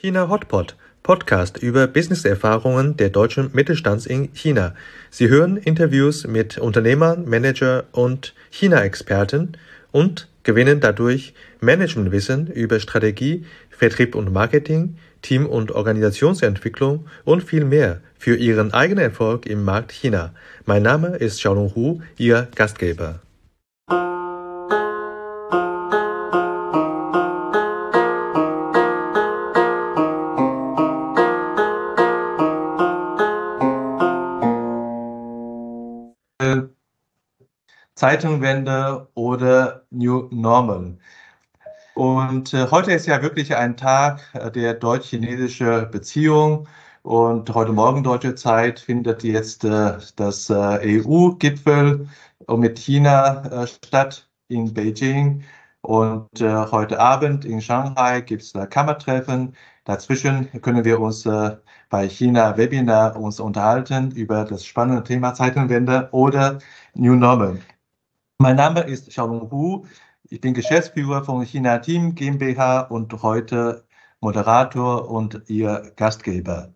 China Hotpot, Podcast über Businesserfahrungen der deutschen Mittelstands in China. Sie hören Interviews mit Unternehmern, Manager und China-Experten und gewinnen dadurch Managementwissen über Strategie, Vertrieb und Marketing, Team- und Organisationsentwicklung und viel mehr für Ihren eigenen Erfolg im Markt China. Mein Name ist Xiaolong Hu, Ihr Gastgeber. Zeitenwende oder New Normal. Und heute ist ja wirklich ein Tag der deutsch-chinesischen Beziehung. Und heute Morgen deutsche Zeit findet jetzt das EU-Gipfel mit China statt in Beijing. Und heute Abend in Shanghai gibt es Kammertreffen. Dazwischen können wir uns bei China Webinar uns unterhalten über das spannende Thema Zeitenwende oder New Normal. Mein Name ist Xiaolong Hu. Ich bin Geschäftsführer von China Team GmbH und heute Moderator und Ihr Gastgeber.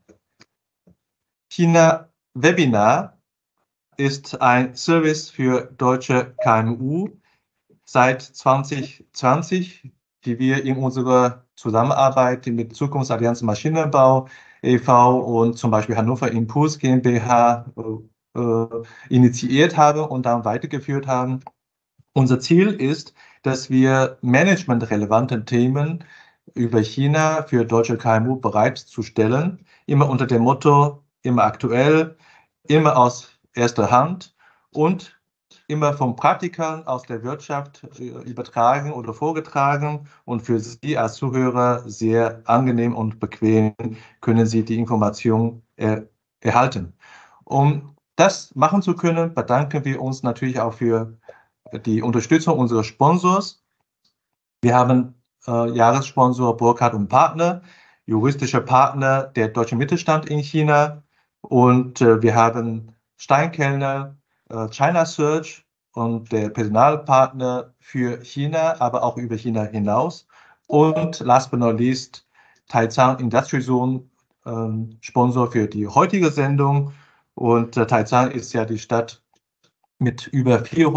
China Webinar ist ein Service für deutsche KMU seit 2020, die wir in unserer Zusammenarbeit mit Zukunftsallianz Maschinenbau e.V. und zum Beispiel Hannover Impuls GmbH initiiert haben und dann weitergeführt haben. Unser Ziel ist, dass wir managementrelevante Themen über China für deutsche KMU bereitzustellen, immer unter dem Motto, immer aktuell, immer aus erster Hand und immer von Praktikern aus der Wirtschaft übertragen oder vorgetragen. Und für Sie als Zuhörer sehr angenehm und bequem können Sie die Information erhalten. Um das machen zu können, bedanken wir uns natürlich auch für die Unterstützung unserer Sponsors. Wir haben Jahressponsor Burkhardt und Partner, juristischer Partner der deutsche Mittelstand in China. Und wir haben Steinkellner, China Search und der Personalpartner für China, aber auch über China hinaus. Und last but not least, Taicang Industry Zone, Sponsor für die heutige Sendung. Und Taicang ist ja die Stadt mit über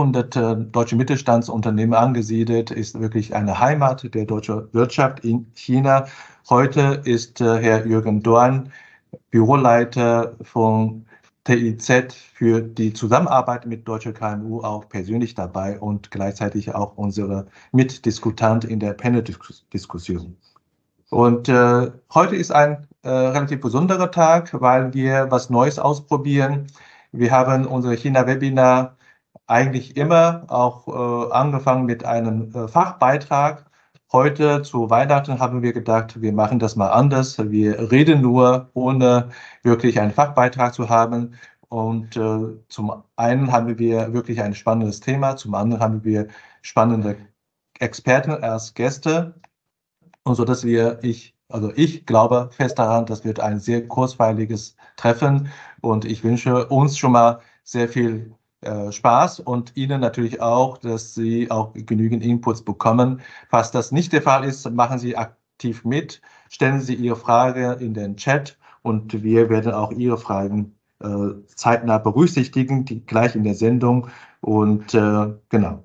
400 deutsche Mittelstandsunternehmen angesiedelt, ist wirklich eine Heimat der deutschen Wirtschaft in China. Heute ist Herr Jürgen Dorn, Büroleiter von TIZ für die Zusammenarbeit mit deutscher KMU auch persönlich dabei und gleichzeitig auch unsere Mitdiskutant in der Panel-Diskussion. Und heute ist ein relativ besonderer Tag, weil wir was Neues ausprobieren. Wir haben unser China-Webinar eigentlich immer auch angefangen mit einem Fachbeitrag. Heute zu Weihnachten haben wir gedacht, wir machen das mal anders. Wir reden nur, ohne wirklich einen Fachbeitrag zu haben. Und zum einen haben wir wirklich ein spannendes Thema, zum anderen haben wir spannende Experten als Gäste. Und so dass ich glaube fest daran, das wird ein sehr kurzweiliges Treffen und ich wünsche uns schon mal sehr viel Spaß und Ihnen natürlich auch, dass Sie auch genügend Inputs bekommen. Falls das nicht der Fall ist, machen Sie aktiv mit, stellen Sie Ihre Frage in den Chat und wir werden auch Ihre Fragen zeitnah berücksichtigen, gleich in der Sendung und genau.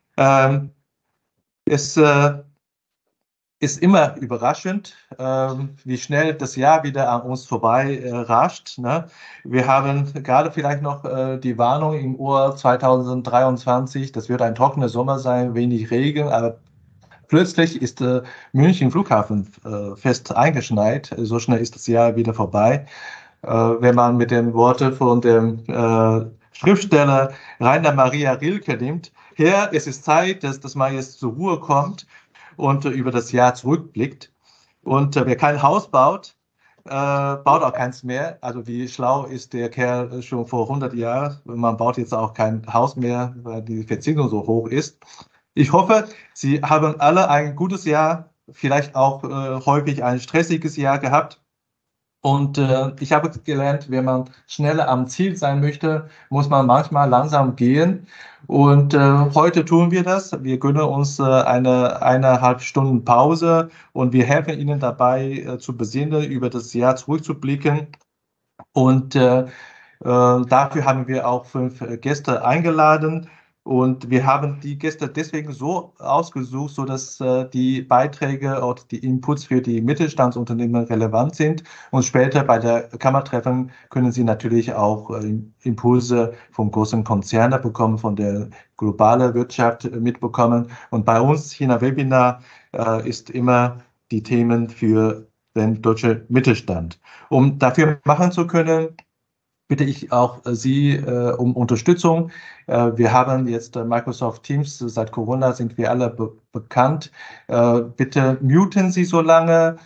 Es ist immer überraschend, wie schnell das Jahr wieder an uns vorbei rascht. Ne? Wir haben gerade vielleicht noch die Warnung im Ohr 2023, das wird ein trockener Sommer sein, wenig Regen, aber plötzlich ist München Flughafen fest eingeschneit. So schnell ist das Jahr wieder vorbei. Wenn man mit den Worten von dem Schriftsteller Rainer Maria Rilke nimmt, Herr, es ist Zeit, dass man jetzt zur Ruhe kommt und über das Jahr zurückblickt. Und wer kein Haus baut, baut auch keins mehr. Also wie schlau ist der Kerl schon vor 100 Jahren. Man baut jetzt auch kein Haus mehr, weil die Verzinsung so hoch ist. Ich hoffe, Sie haben alle ein gutes Jahr, vielleicht auch häufig ein stressiges Jahr gehabt. Und ich habe gelernt, wenn man schneller am Ziel sein möchte, muss man manchmal langsam gehen. Und heute tun wir das. Wir gönnen uns eine 1,5 Stunden Pause und wir helfen Ihnen dabei, zu besinnen, über das Jahr zurückzublicken. Und dafür haben wir auch 5 Gäste eingeladen. Und wir haben die Gäste deswegen so ausgesucht, so dass die Beiträge und die Inputs für die Mittelstandsunternehmen relevant sind. Und später bei der Kammertreffen können Sie natürlich auch Impulse vom großen Konzerne bekommen, von der globalen Wirtschaft mitbekommen. Und bei uns China Webinar ist immer die Themen für den deutschen Mittelstand. Um dafür machen zu können, bitte ich auch Sie um Unterstützung. Wir haben jetzt Microsoft Teams, seit Corona sind wir alle bekannt. Bitte muten Sie so lange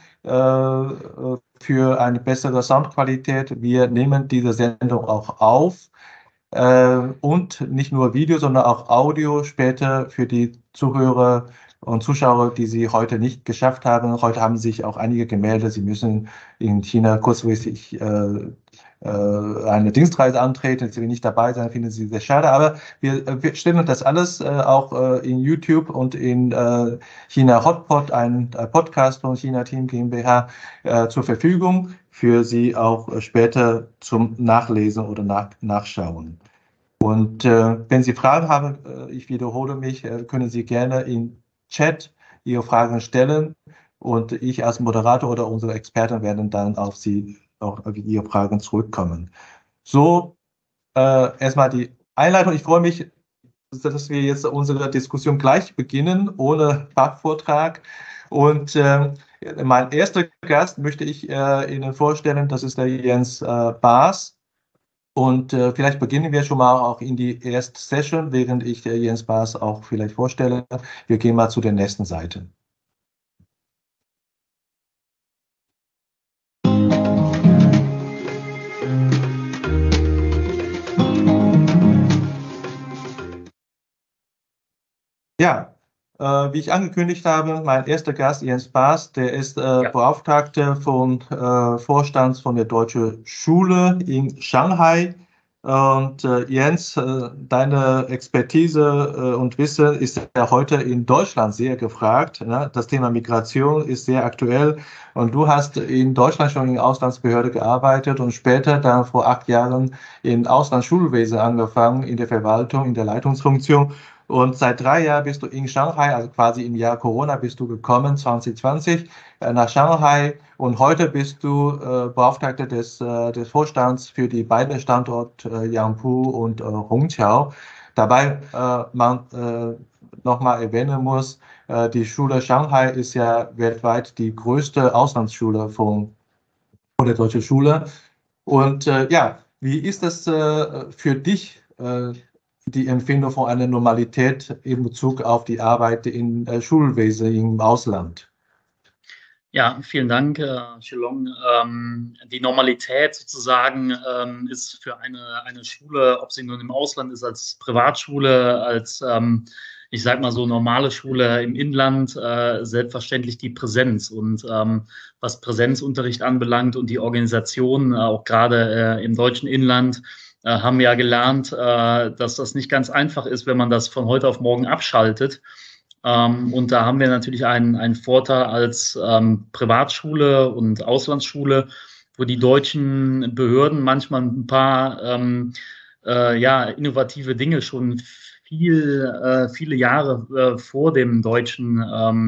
für eine bessere Soundqualität. Wir nehmen diese Sendung auch auf. Und nicht nur Video, sondern auch Audio später für die Zuhörer und Zuschauer, die Sie heute nicht geschafft haben. Heute haben sich auch einige gemeldet, sie müssen in China kurzfristig eine Dienstreise antreten, sie nicht dabei sein, finden sie sehr schade. Aber wir stellen das alles auch in YouTube und in China Hotpot, ein Podcast von China Team GmbH, zur Verfügung für Sie auch später zum Nachlesen oder Nachschauen. Und wenn Sie Fragen haben, ich wiederhole mich, können Sie gerne im Chat Ihre Fragen stellen und ich als Moderator oder unsere Experten werden dann auf Sie, auf Ihre Fragen zurückkommen. So, erstmal die Einleitung. Ich freue mich, dass wir jetzt unsere Diskussion gleich beginnen, ohne Fachvortrag. Und mein erster Gast möchte ich Ihnen vorstellen, das ist der Jens Baas. Und vielleicht beginnen wir schon mal auch in die erste Session, während ich Jens Baas auch vielleicht vorstelle. Wir gehen mal zu den nächsten Seiten. Ja, wie ich angekündigt habe, mein erster Gast, Jens Baas, der ist Beauftragter vom Vorstand von der Deutschen Schule in Shanghai. Und Jens, deine Expertise und Wissen ist ja heute in Deutschland sehr gefragt. Ne? Das Thema Migration ist sehr aktuell und du hast in Deutschland schon in der Auslandsbehörde gearbeitet und später dann vor 8 Jahren in Auslandsschulwesen angefangen, in der Verwaltung, in der Leitungsfunktion. Und seit 3 Jahren bist du in Shanghai, also quasi im Jahr Corona bist du gekommen, 2020, nach Shanghai. Und heute bist du Beauftragter des Vorstands für die beiden Standorte Yangpu und Hongqiao. Dabei man nochmal erwähnen muss, die Schule Shanghai ist ja weltweit die größte Auslandsschule von der Deutschen Schule. Und ja, wie ist das für dich, die Empfindung von einer Normalität in Bezug auf die Arbeit im Schulwesen im Ausland? Ja, vielen Dank, Shillong. Die Normalität sozusagen ist für eine Schule, ob sie nun im Ausland ist, als Privatschule, als, ich sag mal so, normale Schule im Inland, selbstverständlich die Präsenz. Und was Präsenzunterricht anbelangt und die Organisation, auch gerade im deutschen Inland, haben wir ja gelernt, dass das nicht ganz einfach ist, wenn man das von heute auf morgen abschaltet. Und da haben wir natürlich einen Vorteil als Privatschule und Auslandsschule, wo die deutschen Behörden manchmal ein paar ja, innovative Dinge schon viele Jahre vor dem deutschen,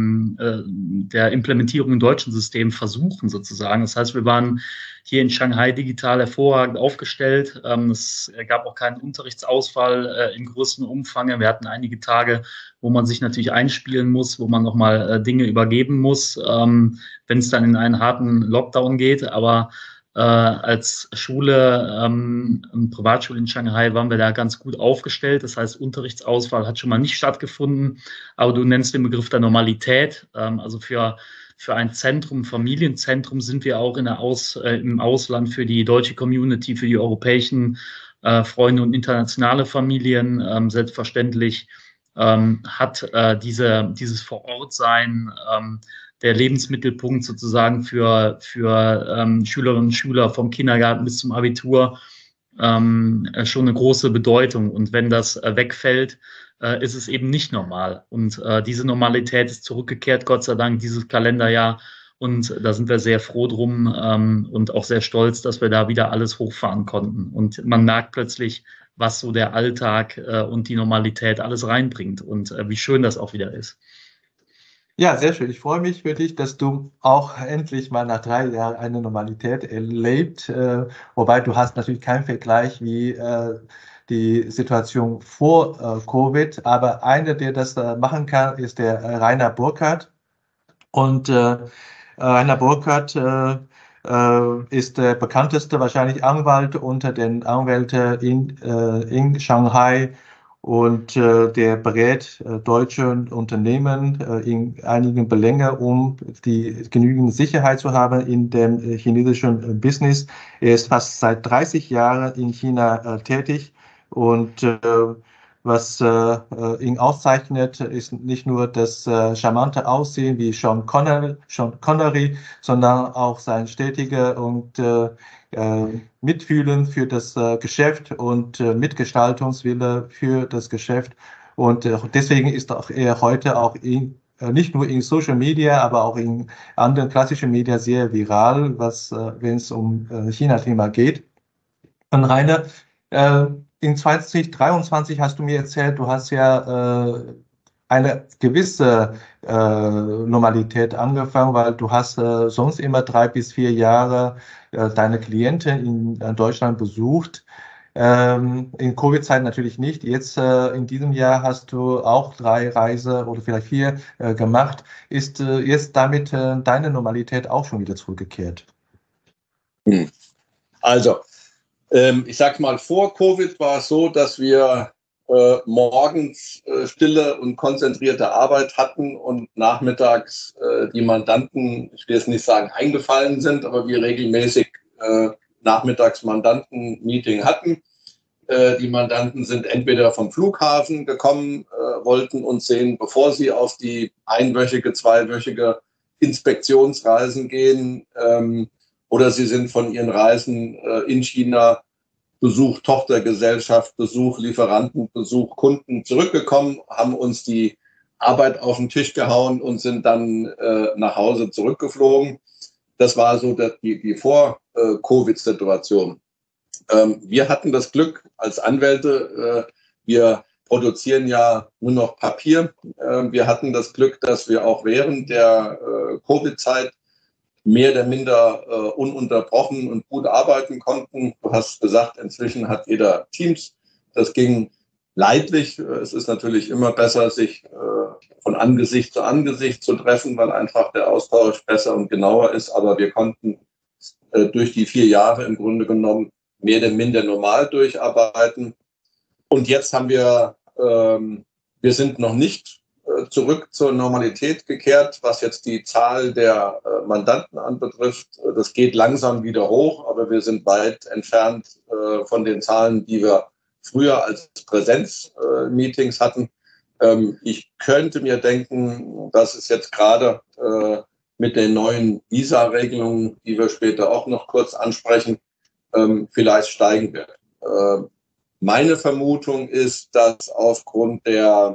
der Implementierung im deutschen System versuchen sozusagen. Das heißt, wir waren hier in Shanghai digital hervorragend aufgestellt. Es gab auch keinen Unterrichtsausfall in größerem Umfang. Wir hatten einige Tage, wo man sich natürlich einspielen muss, wo man nochmal Dinge übergeben muss, wenn es dann in einen harten Lockdown geht. Aber als Schule, Privatschule in Shanghai, waren wir da ganz gut aufgestellt. Das heißt, Unterrichtsausfall hat schon mal nicht stattgefunden. Aber du nennst den Begriff der Normalität. Also für ein Zentrum, Familienzentrum sind wir auch im Ausland für die deutsche Community, für die europäischen Freunde und internationale Familien. Selbstverständlich hat dieses Vorortsein der Lebensmittelpunkt sozusagen für Schülerinnen und Schüler vom Kindergarten bis zum Abitur schon eine große Bedeutung. Und wenn das wegfällt, ist es eben nicht normal. Und diese Normalität ist zurückgekehrt, Gott sei Dank, dieses Kalenderjahr. Und da sind wir sehr froh drum und auch sehr stolz, dass wir da wieder alles hochfahren konnten. Und man merkt plötzlich, was so der Alltag und die Normalität alles reinbringt und wie schön das auch wieder ist. Ja, sehr schön. Ich freue mich für dich, dass du auch endlich mal nach 3 Jahren eine Normalität erlebt. Wobei du hast natürlich keinen Vergleich wie die Situation vor Covid. Aber einer, der das machen kann, ist der Rainer Burkhardt. Und Rainer Burkhardt ist der bekannteste wahrscheinlich Anwalt unter den Anwälten in Shanghai und der berät deutsche Unternehmen in einigen Belängen, um die genügend Sicherheit zu haben in dem chinesischen Business. Er ist fast seit 30 Jahren in China tätig und was ihn auszeichnet, ist nicht nur das charmante Aussehen wie Sean Connery, sondern auch sein stetiger und Mitfühlen für das Geschäft und Mitgestaltungswille für das Geschäft. Und deswegen ist auch er heute auch nicht nur in Social Media, aber auch in anderen klassischen Medien sehr viral, wenn es um China-Thema geht. Und Rainer, in 2023 hast du mir erzählt, du hast ja eine gewisse Normalität angefangen, weil du hast sonst immer 3 bis 4 Jahre deine Klienten in Deutschland besucht. In Covid-Zeit natürlich nicht. Jetzt in diesem Jahr hast du auch 3 Reise oder vielleicht 4 gemacht. Ist jetzt damit deine Normalität auch schon wieder zurückgekehrt? Also, ich sag mal, vor Covid war es so, dass wir morgens stille und konzentrierte Arbeit hatten und nachmittags die Mandanten, ich will jetzt nicht sagen eingefallen sind, aber wir regelmäßig nachmittags Mandanten-Meeting hatten. Die Mandanten sind entweder vom Flughafen gekommen, wollten uns sehen, bevor sie auf die einwöchige, zweiwöchige Inspektionsreisen gehen, oder sie sind von ihren Reisen in China, Besuch Tochtergesellschaft, Besuch Lieferanten, Besuch Kunden zurückgekommen, haben uns die Arbeit auf den Tisch gehauen und sind dann nach Hause zurückgeflogen. Das war so die Vor-Covid-Situation. Wir hatten das Glück als Anwälte, wir produzieren ja nur noch Papier. Wir hatten das Glück, dass wir auch während der Covid-Zeit mehr oder minder ununterbrochen und gut arbeiten konnten. Du hast gesagt, inzwischen hat jeder Teams. Das ging leidlich. Es ist natürlich immer besser, sich von Angesicht zu Angesicht zu treffen, weil einfach der Austausch besser und genauer ist. Aber wir konnten durch die 4 Jahre im Grunde genommen mehr oder minder normal durcharbeiten. Und jetzt haben wir sind noch nicht zurück zur Normalität gekehrt, was jetzt die Zahl der Mandanten anbetrifft. Das geht langsam wieder hoch, aber wir sind weit entfernt von den Zahlen, die wir früher als Präsenzmeetings hatten. Ich könnte mir denken, dass es jetzt gerade mit den neuen Visa-Regelungen, die wir später auch noch kurz ansprechen, vielleicht steigen wird. Meine Vermutung ist, dass aufgrund der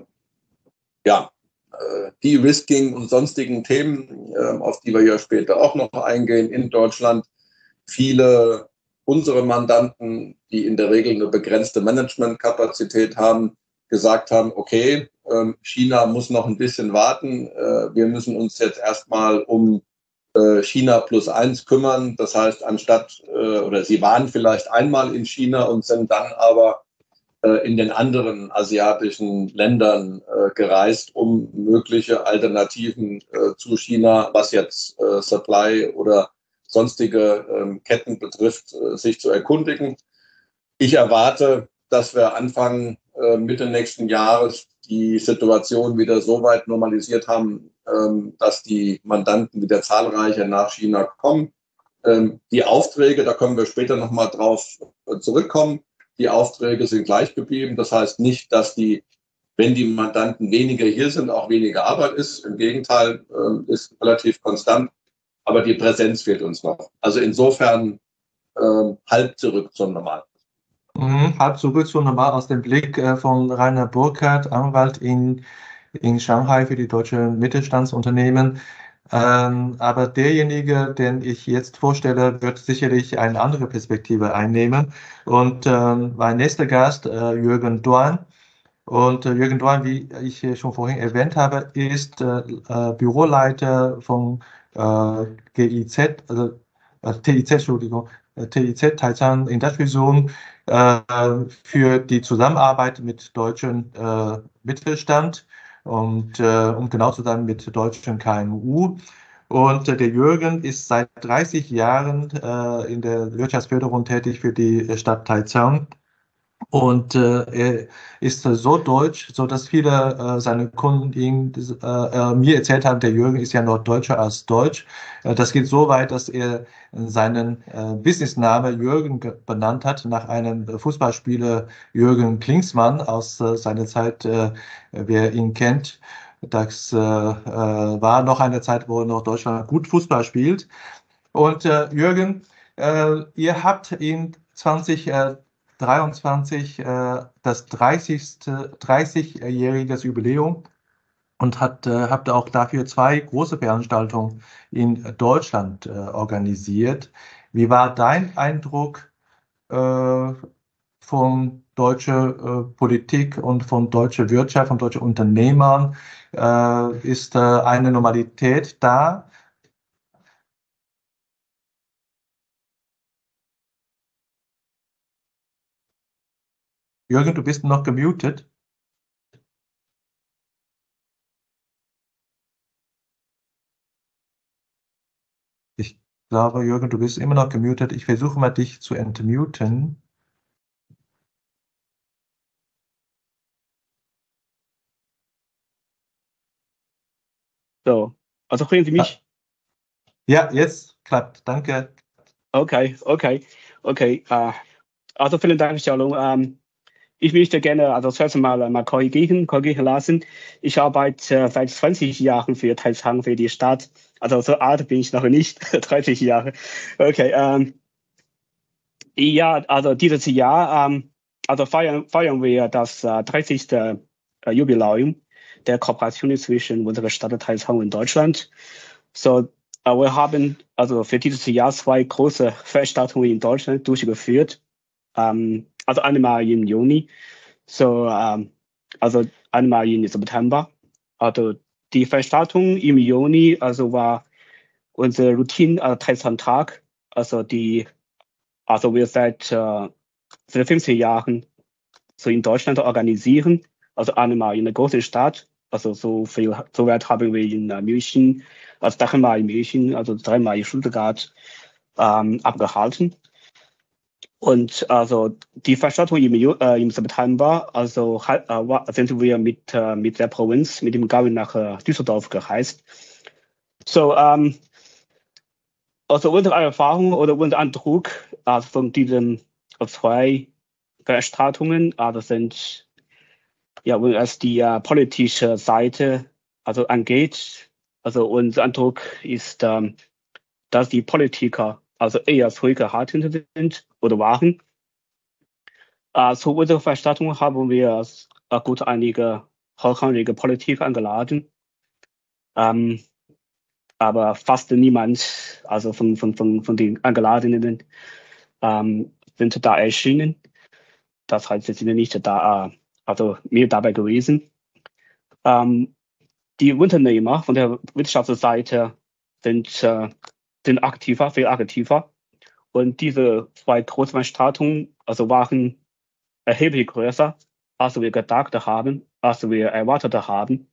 De-Risking und sonstigen Themen, auf die wir ja später auch noch eingehen, in Deutschland viele unserer Mandanten, die in der Regel eine begrenzte Managementkapazität haben, gesagt haben, okay, China muss noch ein bisschen warten, wir müssen uns jetzt erstmal um China +1 kümmern. Das heißt, oder sie waren vielleicht einmal in China und sind dann aber in den anderen asiatischen Ländern gereist, um mögliche Alternativen zu China, was jetzt Supply oder sonstige Ketten betrifft, sich zu erkundigen. Ich erwarte, dass wir Anfang Mitte nächsten Jahres die Situation wieder so weit normalisiert haben, dass die Mandanten wieder zahlreicher nach China kommen. Die Aufträge, da können wir später nochmal drauf zurückkommen, die Aufträge sind gleich geblieben. Das heißt nicht, dass die wenn die Mandanten weniger hier sind, auch weniger Arbeit ist. Im Gegenteil, ist relativ konstant, aber die Präsenz fehlt uns noch. Also insofern halb zurück zum Normal. Halb zurück zum Normal aus dem Blick von Rainer Burkhardt, Anwalt in Shanghai für die deutschen Mittelstandsunternehmen. Aber derjenige, den ich jetzt vorstelle, wird sicherlich eine andere Perspektive einnehmen. Und mein nächster Gast, Jürgen Dorn. Und Jürgen Dorn, wie ich schon vorhin erwähnt habe, ist Büroleiter von GIZ, also TIZ, Entschuldigung, TIZ, Taicang Industrial Zone, für die Zusammenarbeit mit deutschen Mittelstand und um genau zu sein mit deutschen KMU. Und der Jürgen ist seit 30 Jahren in der Wirtschaftsförderung tätig für die Stadt Taicang. Und er ist so deutsch, so dass viele seiner Kunden ihm, mir erzählt haben, der Jürgen ist ja noch deutscher als Deutsch. Das geht so weit, dass er seinen Businessname Jürgen benannt hat nach einem Fußballspieler Jürgen Klinsmann aus seiner Zeit, wer ihn kennt. Das war noch eine Zeit, wo noch Deutschland gut Fußball spielt. Und Jürgen, ihr habt in 2023 das 30-jähriges Jubiläum und habt auch dafür 2 große Veranstaltungen in Deutschland organisiert. Wie war dein Eindruck von deutscher Politik und von deutscher Wirtschaft, von deutschen Unternehmern? Ist eine Normalität da? Jürgen, du bist noch gemutet. Ich glaube, Jürgen, du bist immer noch gemutet. Ich versuche mal, dich zu entmuten. So, also hören Sie mich? Ja, jetzt klappt. Danke. Okay. Also vielen Dank, Xiaolong. Ich möchte gerne also zuerst mal korrigieren lassen. Ich arbeite seit 20 Jahren für Taicang, für die Stadt. Also so alt bin ich noch nicht, 30 Jahre. Okay. Ja, also dieses Jahr, also feiern wir das 30. Jubiläum der Kooperation zwischen unserer Stadt Taicang und Deutschland. So, wir haben also für dieses Jahr 2 große Veranstaltungen in Deutschland durchgeführt. Also einmal im Juni, so, also einmal im September. Also die Veranstaltung im Juni, also war unsere Routine Taicang-Tag. Also wir seit 15 Jahren so in Deutschland organisieren. Also einmal in der großen Stadt. Also so weit haben wir in München, also 3-mal in München, also 3-mal in Stuttgart abgehalten. Und also die Veranstaltung im September, also sind wir mit der Provinz, mit dem Gavi nach Düsseldorf gereist. So, also unsere Erfahrung oder unser Eindruck von diesen 2 Veranstaltungen sind, ja, was die politische Seite also angeht, also unser Eindruck ist, dass die Politiker also eher zurückhaltend sind oder waren. Zu unserer Veranstaltung haben wir gut einige hochrangige Politiker eingeladen. Aber fast niemand, also von den Eingeladenen, sind da erschienen. Das heißt, sie sind nicht da, also mehr dabei gewesen. Die Unternehmer von der Wirtschaftsseite sind aktiver, viel aktiver. Und diese 2 Großveranstaltungen also waren erheblich größer, als wir gedacht haben, als wir erwartet haben.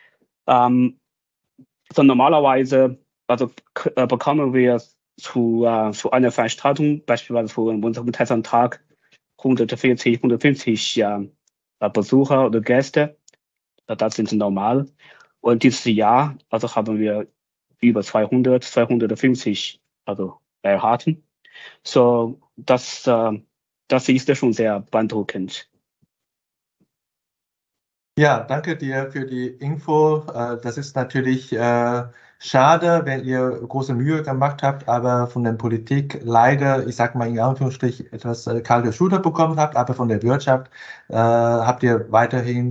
So normalerweise also bekommen wir zu einer Veranstaltung, beispielsweise für unseren Taicang-Tag, 140, 150 Besucher oder Gäste. Das sind normal. Und dieses Jahr also haben wir über 200, 250 also erhalten. So, das ist schon sehr beeindruckend. Ja, danke dir für die Info. Das ist natürlich schade, wenn ihr große Mühe gemacht habt, aber von der Politik leider, ich sage mal in Anführungsstrichen, etwas kalte Schulter bekommen habt, aber von der Wirtschaft habt ihr weiterhin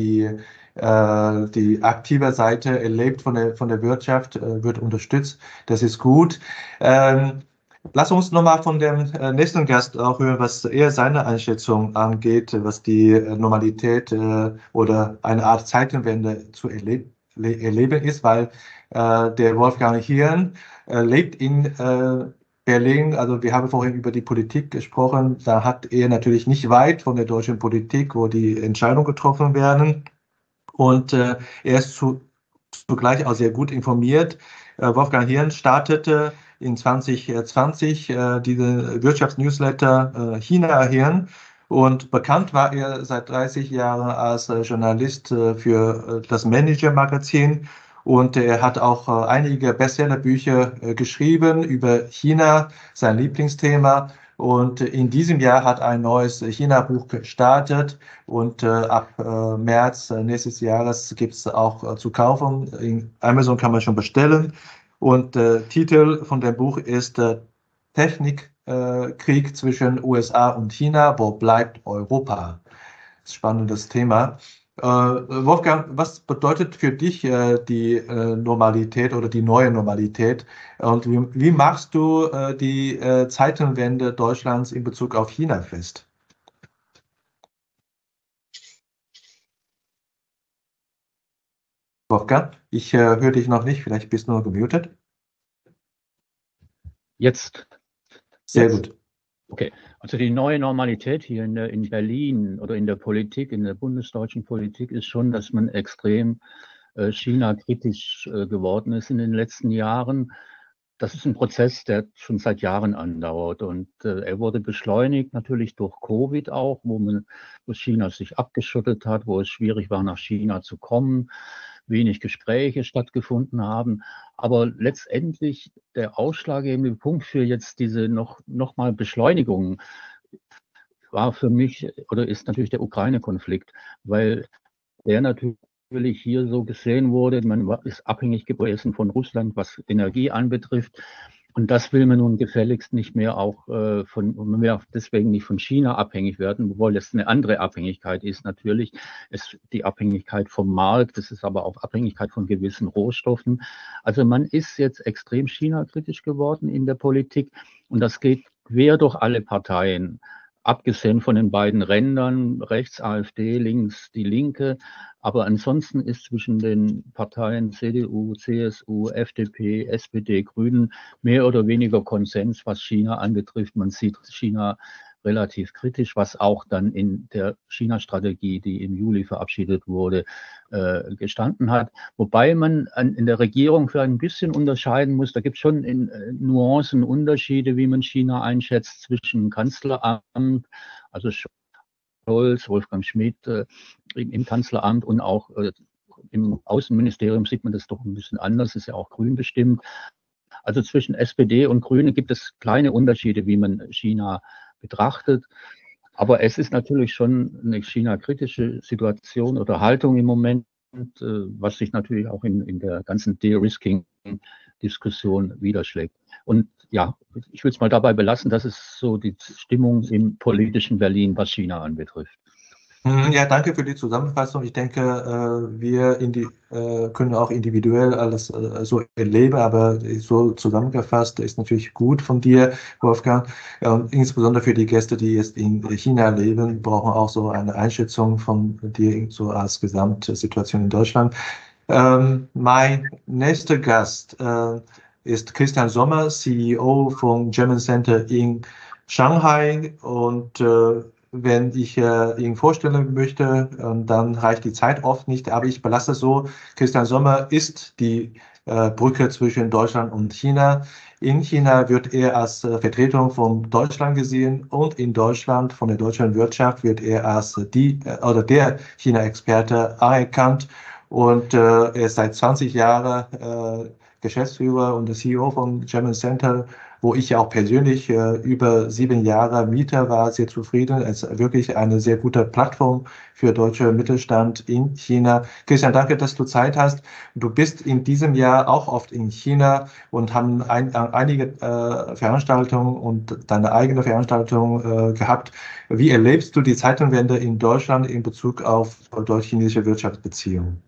die aktive Seite erlebt von der Wirtschaft, wird unterstützt. Das ist gut. Ähm, Lass uns nochmal von dem nächsten Gast auch hören, was er seine Einschätzung angeht, was die Normalität oder eine Art Zeitenwende zu erleben ist, weil der Wolfgang Hirn lebt in Berlin. Also wir haben vorhin über die Politik gesprochen. Da hat er natürlich nicht weit von der deutschen Politik, wo die Entscheidungen getroffen werden. Und er ist zugleich auch sehr gut informiert. Wolfgang Hirn startete in 2020 diese Wirtschaftsnewsletter China Hirn. Und bekannt war er seit 30 Jahren als Journalist für das Manager-Magazin. Und er hat auch einige Bestsellerbücher geschrieben über China, sein Lieblingsthema. Und in diesem Jahr hat ein neues China-Buch gestartet. Und ab März nächstes Jahres gibt es auch zu kaufen. In Amazon kann man schon bestellen. Und Titel von dem Buch ist Technikkrieg zwischen USA und China. Wo bleibt Europa? Spannendes Thema. Wolfgang, was bedeutet für dich die Normalität oder die neue Normalität? Und wie machst du die Zeitenwende Deutschlands in Bezug auf China fest? Wolfgang, ich höre dich noch nicht, vielleicht bist du nur gemutet. Jetzt. Sehr gut. Okay, also die neue Normalität hier in Berlin oder in der Politik, in der bundesdeutschen Politik ist schon, dass man extrem China-kritisch geworden ist in den letzten Jahren. Das ist ein Prozess, der schon seit Jahren andauert und er wurde beschleunigt natürlich durch Covid auch, wo China sich abgeschottet hat, wo es schwierig war, nach China zu kommen, wenig Gespräche stattgefunden haben. Aber letztendlich der ausschlaggebende Punkt für jetzt diese noch mal Beschleunigung war für mich oder ist natürlich der Ukraine-Konflikt, weil der natürlich hier so gesehen wurde, man ist abhängig gewesen von Russland, was Energie anbetrifft. Und das will man nun gefälligst nicht mehr auch man will auch deswegen nicht von China abhängig werden, obwohl das eine andere Abhängigkeit ist natürlich. Es die Abhängigkeit vom Markt, das ist aber auch Abhängigkeit von gewissen Rohstoffen. Also man ist jetzt extrem China-kritisch geworden in der Politik und das geht quer durch alle Parteien. Abgesehen von den beiden Rändern, rechts AfD, links die Linke. Aber ansonsten ist zwischen den Parteien CDU, CSU, FDP, SPD, Grünen mehr oder weniger Konsens, was China anbetrifft. Man sieht China relativ kritisch, was auch dann in der China-Strategie, die im Juli verabschiedet wurde, gestanden hat. Wobei man in der Regierung für ein bisschen unterscheiden muss. Da gibt es schon Nuancen, Unterschiede, wie man China einschätzt zwischen Kanzleramt, also Scholz, Wolfgang Schmidt im Kanzleramt und auch im Außenministerium sieht man das doch ein bisschen anders, ist ja auch grün bestimmt. Also zwischen SPD und Grüne gibt es kleine Unterschiede, wie man China betrachtet. Aber es ist natürlich schon eine China-kritische Situation oder Haltung im Moment, was sich natürlich auch in der ganzen De-Risking-Diskussion niederschlägt. Und ja, ich will es mal dabei belassen, das ist so die Stimmung im politischen Berlin, was China anbetrifft. Ja, danke für die Zusammenfassung. Ich denke, wir können auch individuell alles so erleben, aber so zusammengefasst ist natürlich gut von dir, Wolfgang. Und insbesondere für die Gäste, die jetzt in China leben, brauchen auch so eine Einschätzung von dir so als Gesamtsituation in Deutschland. Mein nächster Gast ist Christian Sommer, CEO vom German Center in Shanghai und wenn ich ihn vorstellen möchte, dann reicht die Zeit oft nicht, aber ich belasse es so. Christian Sommer ist die Brücke zwischen Deutschland und China. In China wird er als Vertretung von Deutschland gesehen und in Deutschland von der deutschen Wirtschaft wird er als der China-Experte anerkannt. Und er ist seit 20 Jahren Geschäftsführer und CEO vom German Center wo ich ja auch persönlich über 7 Jahre Mieter war, sehr zufrieden. Es ist wirklich eine sehr gute Plattform für deutsche Mittelstand in China. Christian, danke, dass du Zeit hast. Du bist in diesem Jahr auch oft in China und haben einige Veranstaltungen und deine eigene Veranstaltung gehabt. Wie erlebst du die Zeitenwende in Deutschland in Bezug auf deutsch-chinesische Wirtschaftsbeziehungen?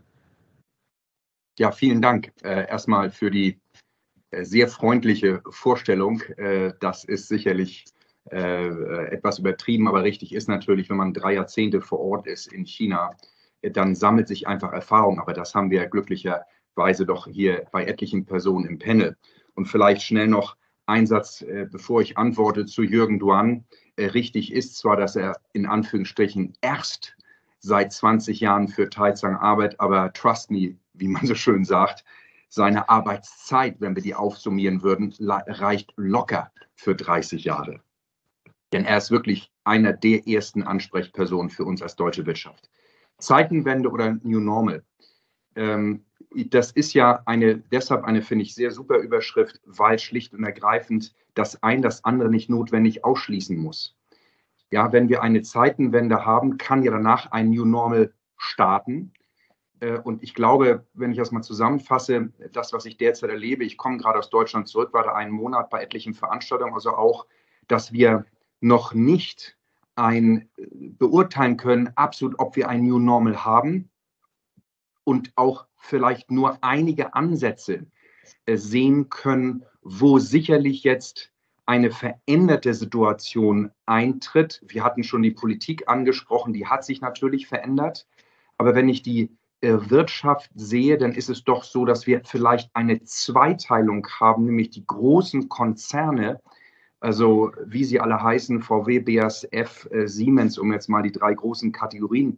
Ja, vielen Dank erstmal für die sehr freundliche Vorstellung. Das ist sicherlich etwas übertrieben, aber richtig ist natürlich, wenn man 3 Jahrzehnte vor Ort ist in China, dann sammelt sich einfach Erfahrung. Aber das haben wir glücklicherweise doch hier bei etlichen Personen im Panel. Und vielleicht schnell noch ein Satz, bevor ich antworte, zu Jürgen Duan. Richtig ist zwar, dass er in Anführungsstrichen erst seit 20 Jahren für Taizang arbeitet, aber trust me, wie man so schön sagt, seine Arbeitszeit, wenn wir die aufsummieren würden, reicht locker für 30 Jahre. Denn er ist wirklich einer der ersten Ansprechpersonen für uns als deutsche Wirtschaft. Zeitenwende oder New Normal, das ist ja deshalb eine, finde ich, sehr super Überschrift, weil schlicht und ergreifend das ein das andere nicht notwendig ausschließen muss. Ja, wenn wir eine Zeitenwende haben, kann ja danach ein New Normal starten. Und ich glaube, wenn ich das mal zusammenfasse, das, was ich derzeit erlebe, ich komme gerade aus Deutschland zurück, war da einen Monat bei etlichen Veranstaltungen, also auch, dass wir noch nicht beurteilen können, absolut, ob wir ein New Normal haben und auch vielleicht nur einige Ansätze sehen können, wo sicherlich jetzt eine veränderte Situation eintritt. Wir hatten schon die Politik angesprochen, die hat sich natürlich verändert. Aber wenn ich die Wirtschaft sehe, dann ist es doch so, dass wir vielleicht eine Zweiteilung haben, nämlich die großen Konzerne, also wie sie alle heißen, VW, BASF, Siemens, um jetzt mal die 3 großen Kategorien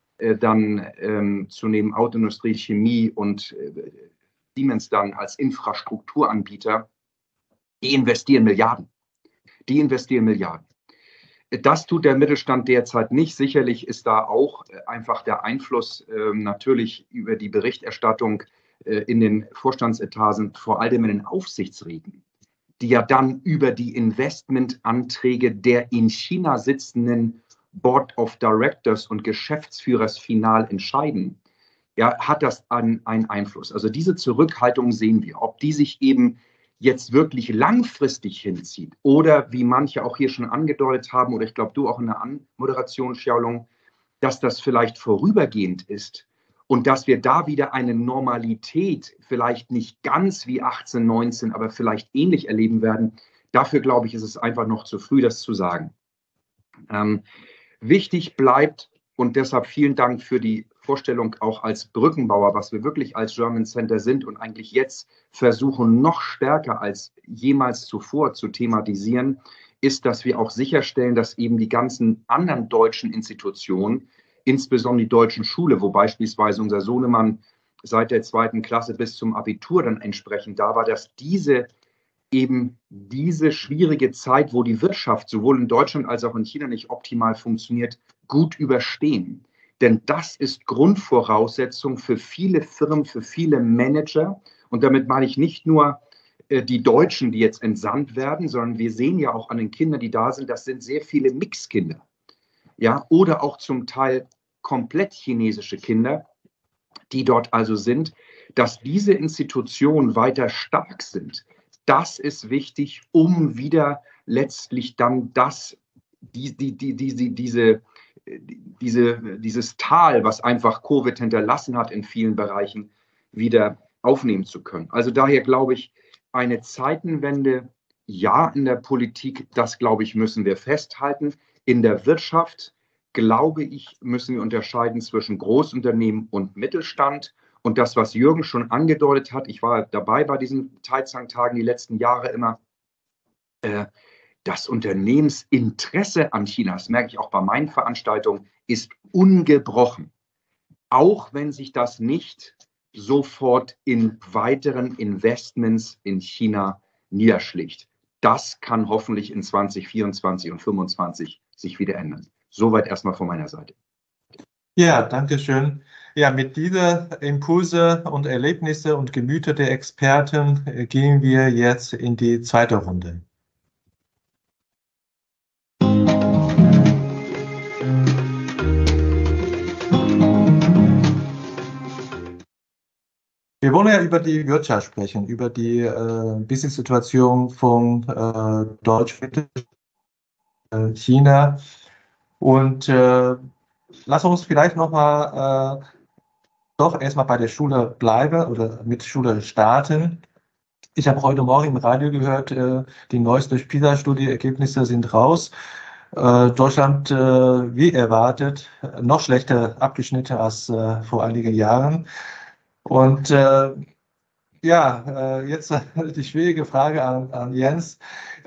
dann zu nehmen, Autoindustrie, Chemie und Siemens dann als Infrastrukturanbieter, die investieren Milliarden. Die investieren Milliarden. Das tut der Mittelstand derzeit nicht. Sicherlich ist da auch einfach der Einfluss natürlich über die Berichterstattung in den Vorstandsetagen, vor allem in den Aufsichtsräten, die ja dann über die Investmentanträge der in China sitzenden Board of Directors und Geschäftsführers final entscheiden, ja, hat das einen Einfluss. Also diese Zurückhaltung sehen wir. Ob die sich eben jetzt wirklich langfristig hinzieht oder wie manche auch hier schon angedeutet haben, oder ich glaube du auch in der Anmoderation, Xiaolong, dass das vielleicht vorübergehend ist und dass wir da wieder eine Normalität, vielleicht nicht ganz wie 18, 19, aber vielleicht ähnlich erleben werden. Dafür, glaube ich, ist es einfach noch zu früh, das zu sagen. Wichtig bleibt, und deshalb vielen Dank für die Vorstellung auch als Brückenbauer, was wir wirklich als German Center sind und eigentlich jetzt versuchen, noch stärker als jemals zuvor zu thematisieren, ist, dass wir auch sicherstellen, dass eben die ganzen anderen deutschen Institutionen, insbesondere die deutschen Schule, wo beispielsweise unser Sohnemann seit der 2. Klasse bis zum Abitur dann entsprechend da war, dass diese schwierige Zeit, wo die Wirtschaft sowohl in Deutschland als auch in China nicht optimal funktioniert, gut überstehen. Denn das ist Grundvoraussetzung für viele Firmen, für viele Manager. Und damit meine ich nicht nur die Deutschen, die jetzt entsandt werden, sondern wir sehen ja auch an den Kindern, die da sind, das sind sehr viele Mixkinder. Ja, oder auch zum Teil komplett chinesische Kinder, die dort also sind, dass diese Institutionen weiter stark sind. Das ist wichtig, um wieder letztlich dann dieses Tal, was einfach Covid hinterlassen hat in vielen Bereichen, wieder aufnehmen zu können. Also daher glaube ich, eine Zeitenwende, ja, in der Politik, das glaube ich, müssen wir festhalten. In der Wirtschaft, glaube ich, müssen wir unterscheiden zwischen Großunternehmen und Mittelstand. Und das, was Jürgen schon angedeutet hat, ich war dabei bei diesen Taizang-Tagen die letzten Jahre immer, das Unternehmensinteresse an China, das merke ich auch bei meinen Veranstaltungen, ist ungebrochen. Auch wenn sich das nicht sofort in weiteren Investments in China niederschlägt. Das kann hoffentlich in 2024 und 2025 sich wieder ändern. Soweit erstmal von meiner Seite. Ja, danke schön. Ja, mit diesen Impulse und Erlebnisse und Gemüter der Experten gehen wir jetzt in die zweite Runde. Wir wollen ja über die Wirtschaft sprechen, über die Business-Situation von Deutschland, China. Und lass uns vielleicht nochmal doch erstmal bei der Schule bleiben oder mit Schule starten. Ich habe heute Morgen im Radio gehört, die neuesten PISA-Studie-Ergebnisse sind raus. Deutschland, wie erwartet, noch schlechter abgeschnitten als vor einigen Jahren. Und jetzt die schwierige Frage an Jens.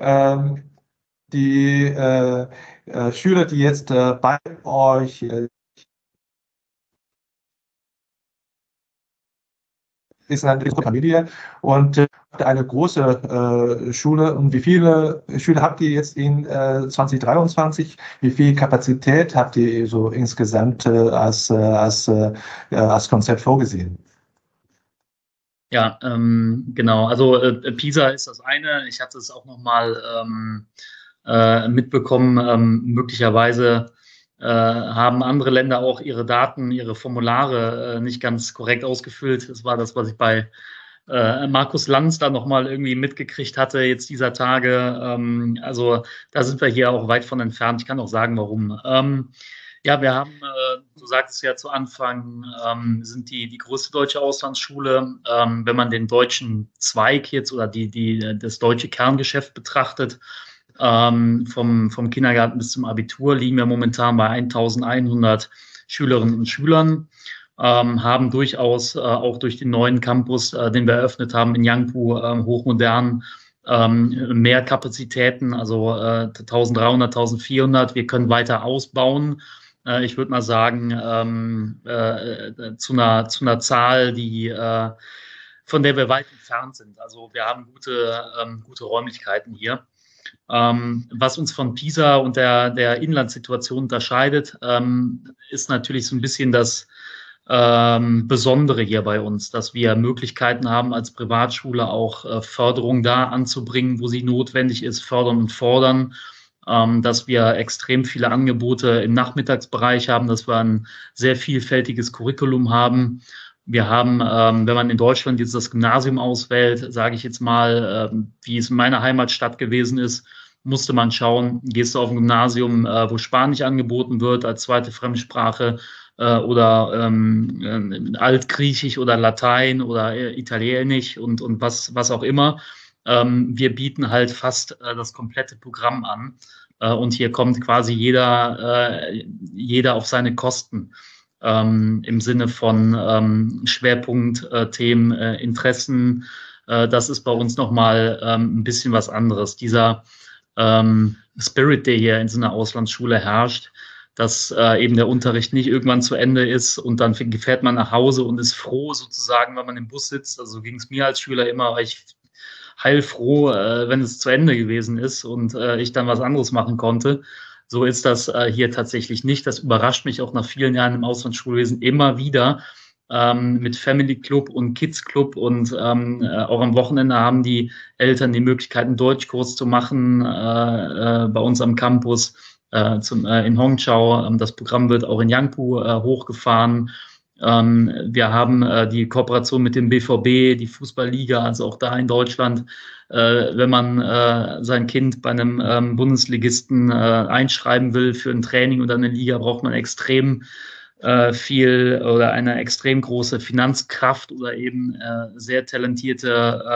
Die Schüler, die jetzt bei euch ist eine Familie und eine große Schule. Und wie viele Schüler habt ihr jetzt in 2023? Wie viel Kapazität habt ihr so insgesamt als Konzept vorgesehen? Ja, genau. Also PISA ist das eine. Ich hatte es auch nochmal mitbekommen. Möglicherweise haben andere Länder auch ihre Daten, ihre Formulare nicht ganz korrekt ausgefüllt. Das war das, was ich bei Markus Lanz da nochmal irgendwie mitgekriegt hatte jetzt dieser Tage. Also da sind wir hier auch weit von entfernt. Ich kann auch sagen, warum. Ja, wir haben, du sagtest ja zu Anfang, sind die größte deutsche Auslandsschule. Wenn man den deutschen Zweig jetzt oder das deutsche Kerngeschäft betrachtet, vom Kindergarten bis zum Abitur, liegen wir momentan bei 1100 Schülerinnen und Schülern, haben durchaus auch durch den neuen Campus, den wir eröffnet haben in Yangpu, hochmodern, mehr Kapazitäten, also 1300, 1400. Wir können weiter ausbauen. Ich würde mal sagen, zu einer Zahl, von der wir weit entfernt sind. Also wir haben gute Räumlichkeiten hier. Was uns von PISA und der Inlandssituation unterscheidet, ist natürlich so ein bisschen das Besondere hier bei uns, dass wir Möglichkeiten haben, als Privatschule auch Förderung da anzubringen, wo sie notwendig ist, fördern und fordern. Dass wir extrem viele Angebote im Nachmittagsbereich haben, dass wir ein sehr vielfältiges Curriculum haben. Wir haben, wenn man in Deutschland jetzt das Gymnasium auswählt, sage ich jetzt mal, wie es in meiner Heimatstadt gewesen ist, musste man schauen, gehst du auf ein Gymnasium, wo Spanisch angeboten wird als zweite Fremdsprache oder Altgriechisch oder Latein oder Italienisch und was auch immer. Wir bieten halt fast das komplette Programm an und hier kommt quasi jeder auf seine Kosten im Sinne von Schwerpunktthemen, Interessen. Das ist bei uns nochmal ein bisschen was anderes. Dieser Spirit, der hier in so einer Auslandsschule herrscht, dass eben der Unterricht nicht irgendwann zu Ende ist und dann fährt man nach Hause und ist froh sozusagen, wenn man im Bus sitzt. Also ging es mir als Schüler immer, weil ich heilfroh, wenn es zu Ende gewesen ist und ich dann was anderes machen konnte. So ist das hier tatsächlich nicht. Das überrascht mich auch nach vielen Jahren im Auslandsschulwesen immer wieder mit Family Club und Kids Club und auch am Wochenende haben die Eltern die Möglichkeit, einen Deutschkurs zu machen bei uns am Campus in Hongqiao. Das Programm wird auch in Yangpu hochgefahren. Wir haben die Kooperation mit dem BVB, die Fußballliga, also auch da in Deutschland. Wenn man sein Kind bei einem Bundesligisten einschreiben will für ein Training oder eine Liga, braucht man extrem viel oder eine extrem große Finanzkraft oder eben sehr talentierte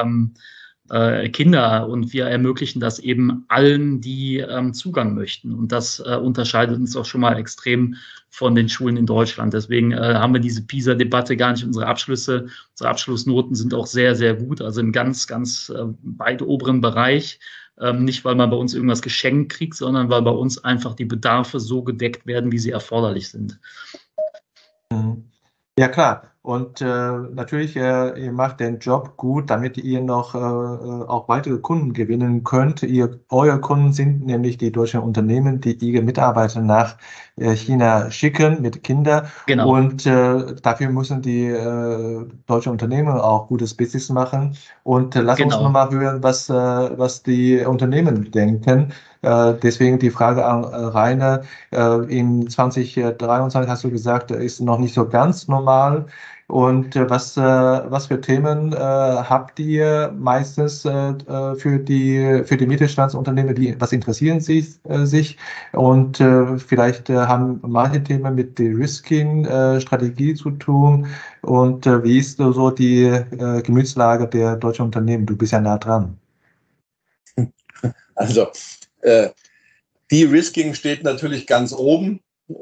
Kinder und wir ermöglichen das eben allen, die Zugang möchten. Und das unterscheidet uns auch schon mal extrem von den Schulen in Deutschland. Deswegen haben wir diese PISA-Debatte gar nicht. Unsere Abschlussnoten sind auch sehr, sehr gut, also im ganz, ganz weit oberen Bereich. Nicht, weil man bei uns irgendwas geschenkt kriegt, sondern weil bei uns einfach die Bedarfe so gedeckt werden, wie sie erforderlich sind. Ja, klar. Und natürlich, ihr macht den Job gut, damit ihr noch auch weitere Kunden gewinnen könnt. Eure Kunden sind nämlich die deutschen Unternehmen, die ihre Mitarbeiter nach China schicken mit Kindern. Genau. Und dafür müssen die deutschen Unternehmen auch gutes Business machen. Und lass uns Genau. nochmal hören, was die Unternehmen denken. Deswegen die Frage an Rainer. In 2023 hast du gesagt, ist noch nicht so ganz normal. Und was für Themen habt ihr meistens für die Mittelstandsunternehmen, was interessieren sich? Und vielleicht haben manche Themen mit De-Risking-Strategie zu tun. Und wie ist so die Gemütslage der deutschen Unternehmen? Du bist ja nah dran. Also, De-Risking steht natürlich ganz oben.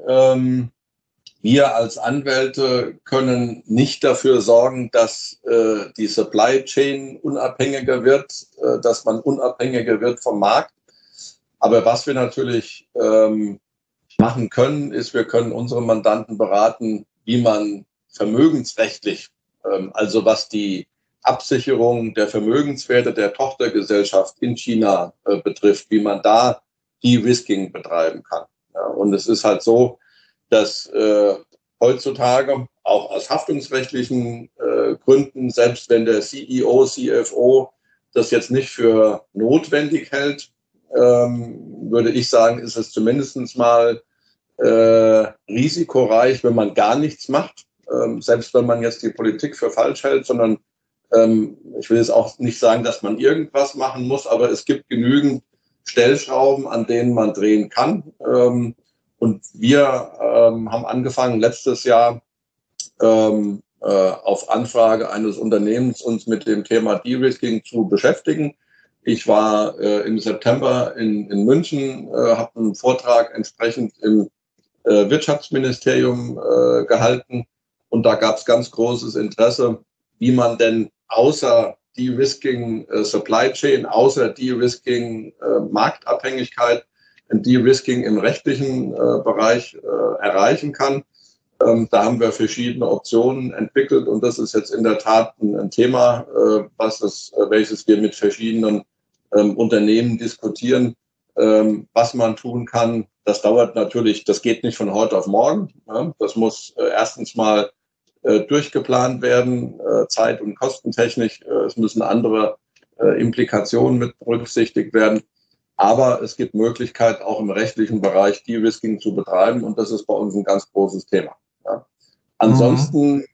Wir als Anwälte können nicht dafür sorgen, dass die Supply Chain unabhängiger wird, dass man unabhängiger wird vom Markt. Aber was wir natürlich machen können, ist, wir können unsere Mandanten beraten, wie man vermögensrechtlich, also was die Absicherung der Vermögenswerte der Tochtergesellschaft in China betrifft, wie man da De-Risking betreiben kann. Ja, und es ist halt so, dass heutzutage auch aus haftungsrechtlichen Gründen, selbst wenn der CEO, CFO das jetzt nicht für notwendig hält, würde ich sagen, ist es zumindest mal risikoreich, wenn man gar nichts macht, selbst wenn man jetzt die Politik für falsch hält, sondern ich will jetzt auch nicht sagen, dass man irgendwas machen muss, aber es gibt genügend Stellschrauben, an denen man drehen kann. Und wir haben angefangen, letztes Jahr auf Anfrage eines Unternehmens uns mit dem Thema De-Risking zu beschäftigen. Ich war im September in München, habe einen Vortrag entsprechend im Wirtschaftsministerium gehalten. Und da gab es ganz großes Interesse, wie man denn außer De-Risking Supply Chain, außer De-Risking Marktabhängigkeit, ein De-Risking im rechtlichen Bereich erreichen kann. Da haben wir verschiedene Optionen entwickelt und das ist jetzt in der Tat ein Thema, welches wir mit verschiedenen Unternehmen diskutieren, was man tun kann. Das dauert natürlich, das geht nicht von heute auf morgen. Ja. Das muss erstens mal durchgeplant werden, zeit- und kostentechnisch. Es müssen andere Implikationen mit berücksichtigt werden. Aber es gibt Möglichkeit, auch im rechtlichen Bereich De-Risking zu betreiben. Und das ist bei uns ein ganz großes Thema. Ja. Ansonsten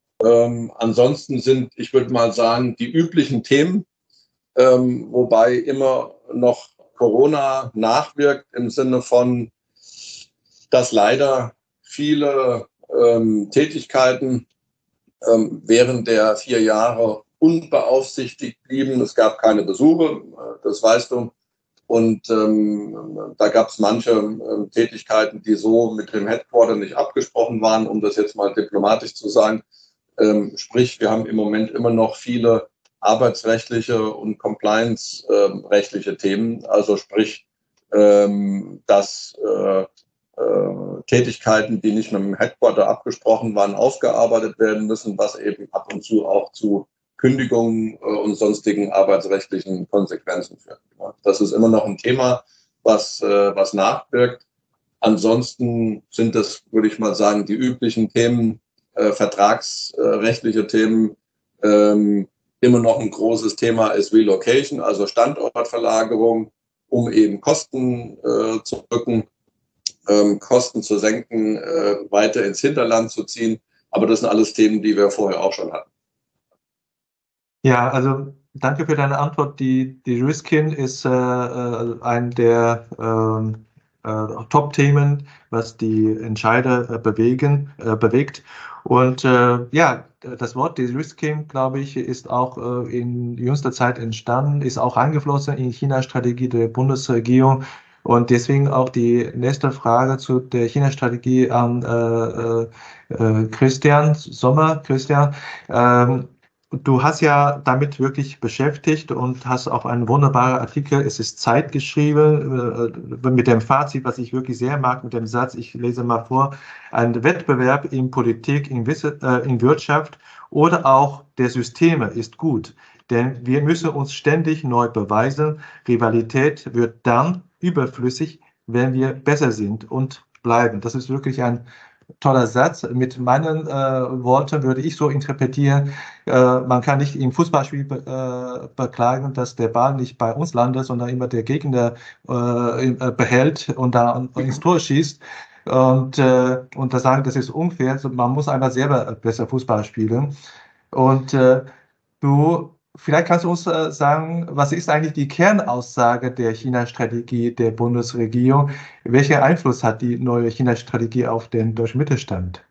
sind, ich würde mal sagen, die üblichen Themen, wobei immer noch Corona nachwirkt im Sinne von, dass leider viele Tätigkeiten während der 4 Jahre unbeaufsichtigt blieben. Es gab keine Besuche, das weißt du. Und da gab es manche Tätigkeiten, die so mit dem Headquarter nicht abgesprochen waren, um das jetzt mal diplomatisch zu sagen. Sprich, wir haben im Moment immer noch viele arbeitsrechtliche und compliance-rechtliche Themen. Also sprich, dass Tätigkeiten, die nicht mit dem Headquarter abgesprochen waren, aufgearbeitet werden müssen, was eben ab und zu auch zu Kündigungen und sonstigen arbeitsrechtlichen Konsequenzen führt. Das ist immer noch ein Thema, was nachwirkt. Ansonsten sind das, würde ich mal sagen, die üblichen Themen, vertragsrechtliche Themen. Immer noch ein großes Thema ist Relocation, also Standortverlagerung, um eben Kosten zu drücken, Kosten zu senken, weiter ins Hinterland zu ziehen. Aber das sind alles Themen, die wir vorher auch schon hatten. Ja, also danke für deine Antwort. Die Risking ist ein der Top-Themen, was die Entscheider bewegt. Und ja, das Wort De-Risking, glaube ich, ist auch in jüngster Zeit entstanden, ist auch eingeflossen in China-Strategie der Bundesregierung. Und deswegen auch die nächste Frage zu der China-Strategie an Christian Sommer. Christian, du hast ja damit wirklich beschäftigt und hast auch einen wunderbaren Artikel, es ist Zeit geschrieben, mit dem Fazit, was ich wirklich sehr mag, mit dem Satz, ich lese mal vor, ein Wettbewerb in Politik, in Wirtschaft oder auch der Systeme ist gut, denn wir müssen uns ständig neu beweisen. Rivalität wird dann überflüssig, wenn wir besser sind und bleiben. Das ist wirklich ein toller Satz. Mit meinen Worten würde ich so interpretieren, man kann nicht im Fußballspiel beklagen, dass der Ball nicht bei uns landet, sondern immer der Gegner behält und da ins Tor schießt. Und da sagen, das ist unfair. Also man muss einmal selber besser Fußball spielen. Und vielleicht kannst du uns sagen, was ist eigentlich die Kernaussage der China-Strategie der Bundesregierung? Welchen Einfluss hat die neue China-Strategie auf den deutschen Mittelstand?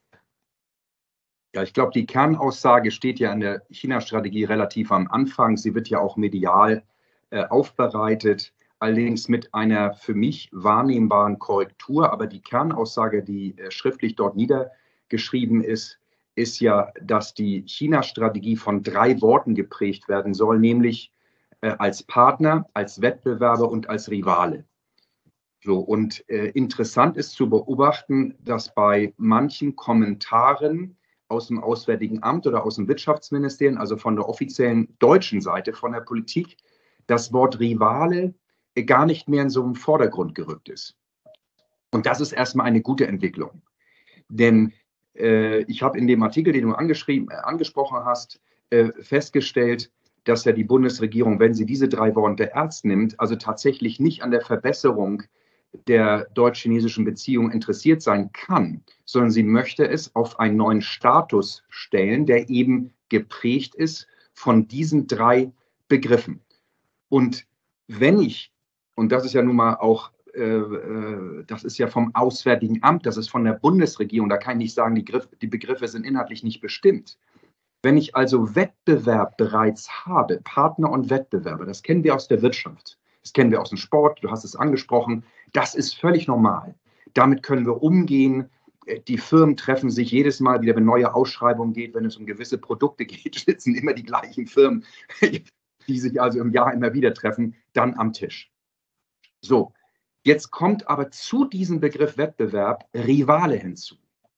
Ja, ich glaube, die Kernaussage steht ja in der China-Strategie relativ am Anfang. Sie wird ja auch medial aufbereitet, allerdings mit einer für mich wahrnehmbaren Korrektur. Aber die Kernaussage, die schriftlich dort niedergeschrieben ist ja, dass die China-Strategie von 3 Worten geprägt werden soll, nämlich als Partner, als Wettbewerber und als Rivale. So, und interessant ist zu beobachten, dass bei manchen Kommentaren aus dem Auswärtigen Amt oder aus dem Wirtschaftsministerium, also von der offiziellen deutschen Seite, von der Politik, das Wort Rivale gar nicht mehr in so einem Vordergrund gerückt ist. Und das ist erstmal eine gute Entwicklung. Denn ich habe in dem Artikel, den du angesprochen hast, festgestellt, dass ja die Bundesregierung, wenn sie diese 3 Worte ernst nimmt, also tatsächlich nicht an der Verbesserung der deutsch-chinesischen Beziehung interessiert sein kann, sondern sie möchte es auf einen neuen Status stellen, der eben geprägt ist von diesen 3 Begriffen. Und wenn ich, und das ist ja nun mal auch, das ist ja vom Auswärtigen Amt, das ist von der Bundesregierung, da kann ich nicht sagen, die Begriffe sind inhaltlich nicht bestimmt. Wenn ich also Wettbewerb bereits habe, Partner und Wettbewerber, das kennen wir aus der Wirtschaft, das kennen wir aus dem Sport, du hast es angesprochen, das ist völlig normal. Damit können wir umgehen. Die Firmen treffen sich jedes Mal wieder, wenn neue Ausschreibungen geht, wenn es um gewisse Produkte geht, sitzen immer die gleichen Firmen, die sich also im Jahr immer wieder treffen, dann am Tisch. So, jetzt kommt aber zu diesem Begriff Wettbewerb Rivale hinzu.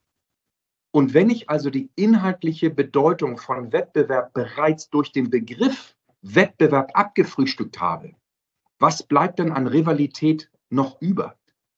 Und wenn ich also die inhaltliche Bedeutung von Wettbewerb bereits durch den Begriff Wettbewerb abgefrühstückt habe, was bleibt denn an Rivalität noch über?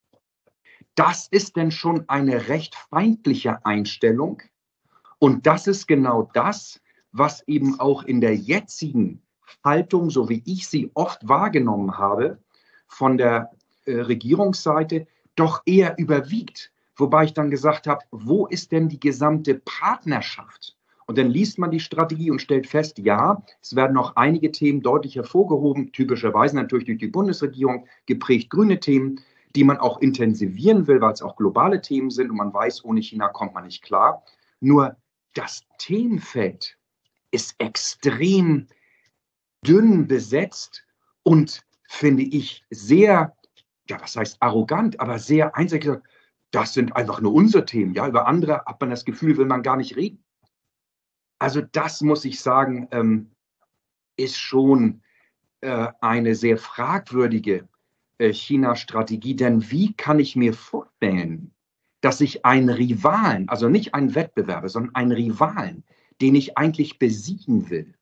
Das ist denn schon eine recht feindliche Einstellung. Und das ist genau das, was eben auch in der jetzigen Haltung, so wie ich sie oft wahrgenommen habe, von der Regierungsseite doch eher überwiegt. Wobei ich dann gesagt habe, wo ist denn die gesamte Partnerschaft? Und dann liest man die Strategie und stellt fest, ja, es werden noch einige Themen deutlich hervorgehoben, typischerweise natürlich durch die Bundesregierung, geprägt grüne Themen, die man auch intensivieren will, weil es auch globale Themen sind und man weiß, ohne China kommt man nicht klar. Nur das Themenfeld ist extrem dünn besetzt und, finde ich, sehr, ja, was heißt arrogant, aber sehr einseitig gesagt, das sind einfach nur unsere Themen. Ja, über andere hat man das Gefühl, will man gar nicht reden. Also das, muss ich sagen, ist schon eine sehr fragwürdige China-Strategie. Denn wie kann ich mir vorstellen, dass ich einen Rivalen, also nicht einen Wettbewerber, sondern einen Rivalen, den ich eigentlich besiegen will,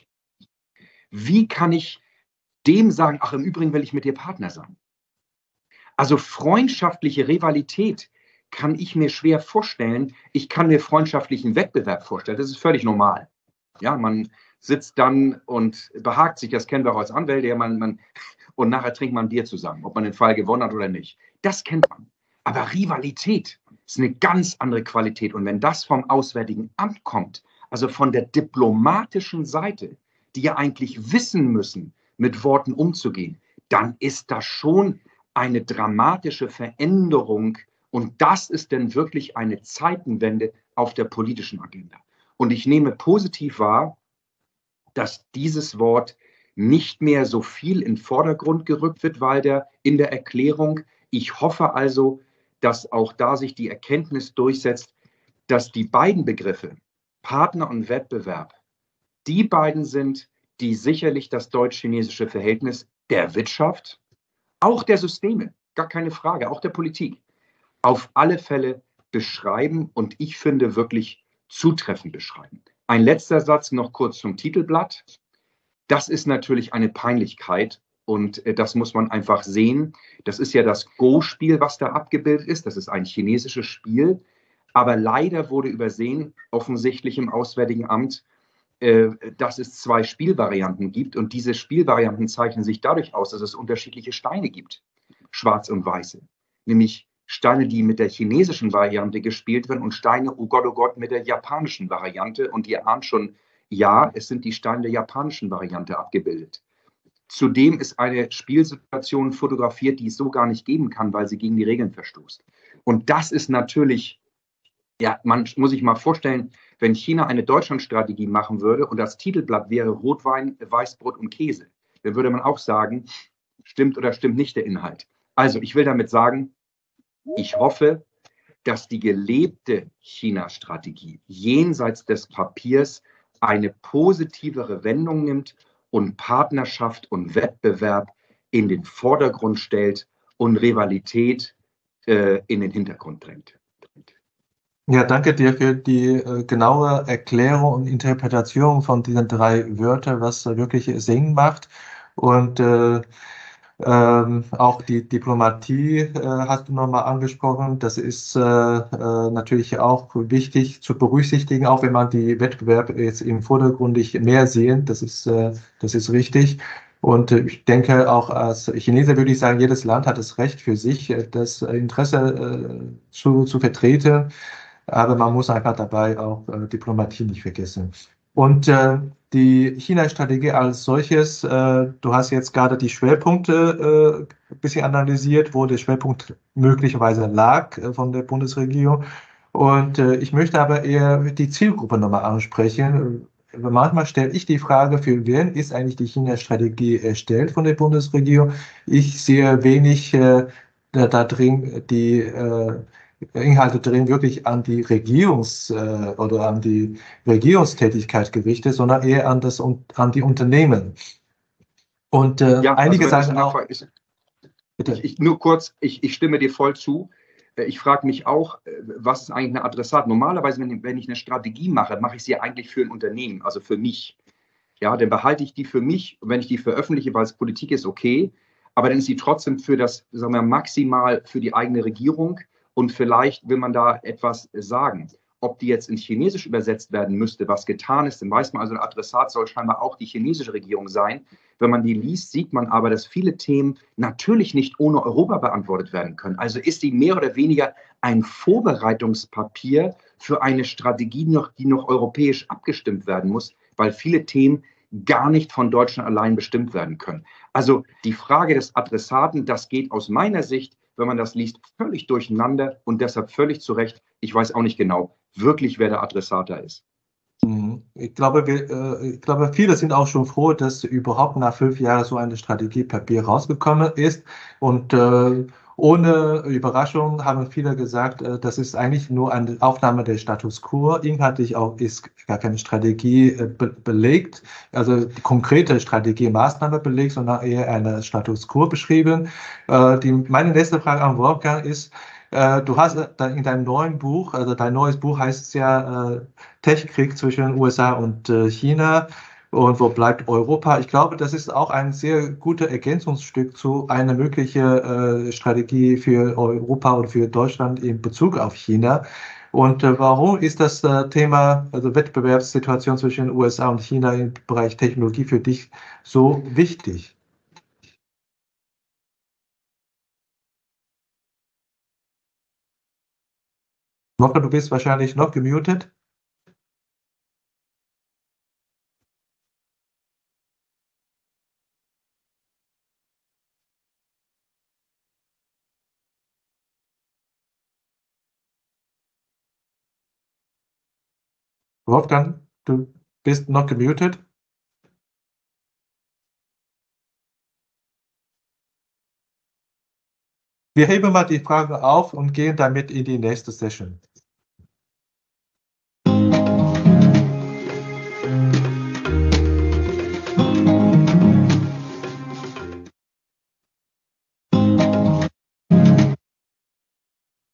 wie kann ich dem sagen, ach, im Übrigen will ich mit dir Partner sein? Also freundschaftliche Rivalität kann ich mir schwer vorstellen. Ich kann mir freundschaftlichen Wettbewerb vorstellen. Das ist völlig normal. Ja, man sitzt dann und behagt sich, das kennen wir auch als Anwälte, und nachher trinkt man Bier zusammen, ob man den Fall gewonnen hat oder nicht. Das kennt man. Aber Rivalität ist eine ganz andere Qualität. Und wenn das vom Auswärtigen Amt kommt, also von der diplomatischen Seite, die ja eigentlich wissen müssen, mit Worten umzugehen, dann ist das schon eine dramatische Veränderung. Und das ist denn wirklich eine Zeitenwende auf der politischen Agenda. Und ich nehme positiv wahr, dass dieses Wort nicht mehr so viel in den Vordergrund gerückt wird, weil in der Erklärung, ich hoffe also, dass auch da sich die Erkenntnis durchsetzt, dass die beiden Begriffe Partner und Wettbewerb die beiden sind, die sicherlich das deutsch-chinesische Verhältnis der Wirtschaft, auch der Systeme, gar keine Frage, auch der Politik, auf alle Fälle beschreiben und ich finde wirklich zutreffend beschreiben. Ein letzter Satz noch kurz zum Titelblatt. Das ist natürlich eine Peinlichkeit und das muss man einfach sehen. Das ist ja das Go-Spiel, was da abgebildet ist. Das ist ein chinesisches Spiel. Aber leider wurde übersehen, offensichtlich im Auswärtigen Amt, dass es 2 Spielvarianten gibt. Und diese Spielvarianten zeichnen sich dadurch aus, dass es unterschiedliche Steine gibt, schwarz und weiße. Nämlich Steine, die mit der chinesischen Variante gespielt werden und Steine, oh Gott, mit der japanischen Variante. Und ihr ahnt schon, ja, es sind die Steine der japanischen Variante abgebildet. Zudem ist eine Spielsituation fotografiert, die es so gar nicht geben kann, weil sie gegen die Regeln verstoßt. Und das ist natürlich, ja, man muss sich mal vorstellen, wenn China eine Deutschlandstrategie machen würde und das Titelblatt wäre Rotwein, Weißbrot und Käse, dann würde man auch sagen, stimmt oder stimmt nicht der Inhalt. Also ich will damit sagen, ich hoffe, dass die gelebte China-Strategie jenseits des Papiers eine positivere Wendung nimmt und Partnerschaft und Wettbewerb in den Vordergrund stellt und Rivalität in den Hintergrund drängt. Ja, danke dir für die genaue Erklärung und Interpretation von diesen 3 Wörtern, was wirklich Sinn macht. Und auch die Diplomatie hast du nochmal angesprochen. Das ist natürlich auch wichtig zu berücksichtigen, auch wenn man die Wettbewerb jetzt im Vordergrund mehr sehen. Das ist richtig. Und ich denke, auch als Chinese würde ich sagen, jedes Land hat das Recht für sich, das Interesse zu vertreten. Aber man muss einfach dabei auch Diplomatie nicht vergessen. Und die China-Strategie als solches, du hast jetzt gerade die Schwerpunkte ein bisschen analysiert, wo der Schwerpunkt möglicherweise lag von der Bundesregierung. Und ich möchte aber eher die Zielgruppe nochmal ansprechen. Manchmal stelle ich die Frage, für wen ist eigentlich die China-Strategie erstellt von der Bundesregierung? Ich sehe wenig da drin die Inhalte drin wirklich an die oder an die Regierungstätigkeit gerichtet, sondern eher an die Unternehmen. Und ja, einige also sagen auch. Bitte. Nur kurz, ich stimme dir voll zu. Ich frage mich auch, was ist eigentlich ein Adressat? Normalerweise, wenn ich eine Strategie mache, mache ich sie eigentlich für ein Unternehmen, also für mich. Ja, dann behalte ich die für mich. Und wenn ich die veröffentliche, weil es Politik ist, okay. Aber dann ist sie trotzdem für das, sagen wir, maximal für die eigene Regierung. Und vielleicht will man da etwas sagen. Ob die jetzt ins Chinesisch übersetzt werden müsste, was getan ist, dann weiß man, also ein Adressat soll scheinbar auch die chinesische Regierung sein. Wenn man die liest, sieht man aber, dass viele Themen natürlich nicht ohne Europa beantwortet werden können. Also ist die mehr oder weniger ein Vorbereitungspapier für eine Strategie, die noch europäisch abgestimmt werden muss, weil viele Themen gar nicht von Deutschland allein bestimmt werden können. Also die Frage des Adressaten, das geht aus meiner Sicht, wenn man das liest, völlig durcheinander und deshalb völlig zu Recht. Ich weiß auch nicht genau, wirklich, wer der Adressat da ist. Ich glaube, viele sind auch schon froh, dass überhaupt nach 5 Jahren so eine Strategiepapier rausgekommen ist. Und ohne Überraschung haben viele gesagt, das ist eigentlich nur eine Aufnahme der Status quo. Inhaltlich auch ist gar keine Strategie belegt, also die konkrete Strategie, Maßnahme belegt, sondern eher eine Status quo beschrieben. Meine nächste Frage an Wolfgang ist, du hast in deinem neuen Buch, also dein neues Buch heißt es ja Tech-Krieg zwischen USA und China und wo bleibt Europa? Ich glaube, das ist auch ein sehr gutes Ergänzungsstück zu einer möglichen Strategie für Europa und für Deutschland in Bezug auf China. Und warum ist das Thema, also Wettbewerbssituation zwischen USA und China im Bereich Technologie für dich so wichtig? Wolfgang, du bist wahrscheinlich noch gemutet. Wolfgang, du bist noch gemutet. Wir heben mal die Frage auf und gehen damit in die nächste Session.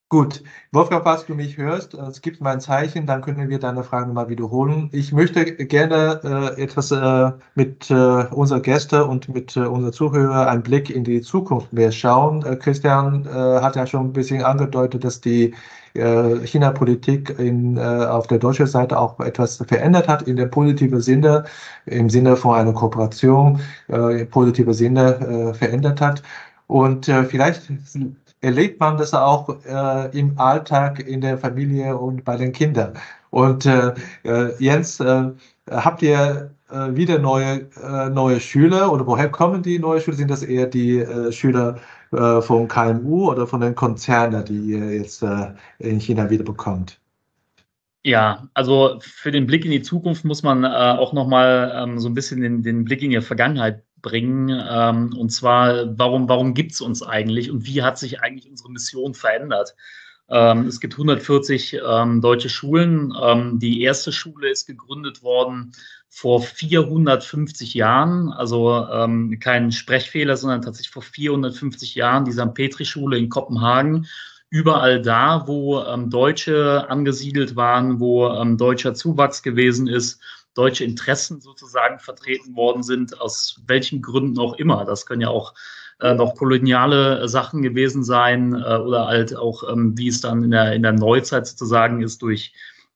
Gut, Wolfgang, falls du mich hörst, es gibt mal ein Zeichen, dann können wir deine Frage nochmal wiederholen. Ich möchte gerne etwas mit unseren Gästen und mit unseren Zuhörern einen Blick in die Zukunft mehr schauen. Christian hat ja schon ein bisschen angedeutet, dass die China-Politik auf der deutschen Seite auch etwas verändert hat in dem positiven Sinne, im Sinne von einer Kooperation, im positiven Sinne verändert hat. Und vielleicht erlebt man das auch im Alltag in der Familie und bei den Kindern. Und Jens, habt ihr wieder neue Schüler oder woher kommen die neuen Schüler? Sind das eher die Schüler von KMU oder von den Konzernen, die ihr jetzt in China wieder bekommt? Ja, also für den Blick in die Zukunft muss man auch nochmal so ein bisschen den Blick in die Vergangenheit bringen. Und zwar, warum gibt es uns eigentlich und wie hat sich eigentlich unsere Mission verändert? Es gibt 140 deutsche Schulen. Die erste Schule ist gegründet worden vor 450 Jahren. Also kein Sprechfehler, sondern tatsächlich vor 450 Jahren, die St. Petri-Schule in Kopenhagen. Überall da, wo Deutsche angesiedelt waren, wo deutscher Zuwachs gewesen ist, deutsche Interessen sozusagen vertreten worden sind, aus welchen Gründen auch immer. Das können ja auch noch koloniale Sachen gewesen sein oder halt auch, wie es dann in der Neuzeit sozusagen ist, durch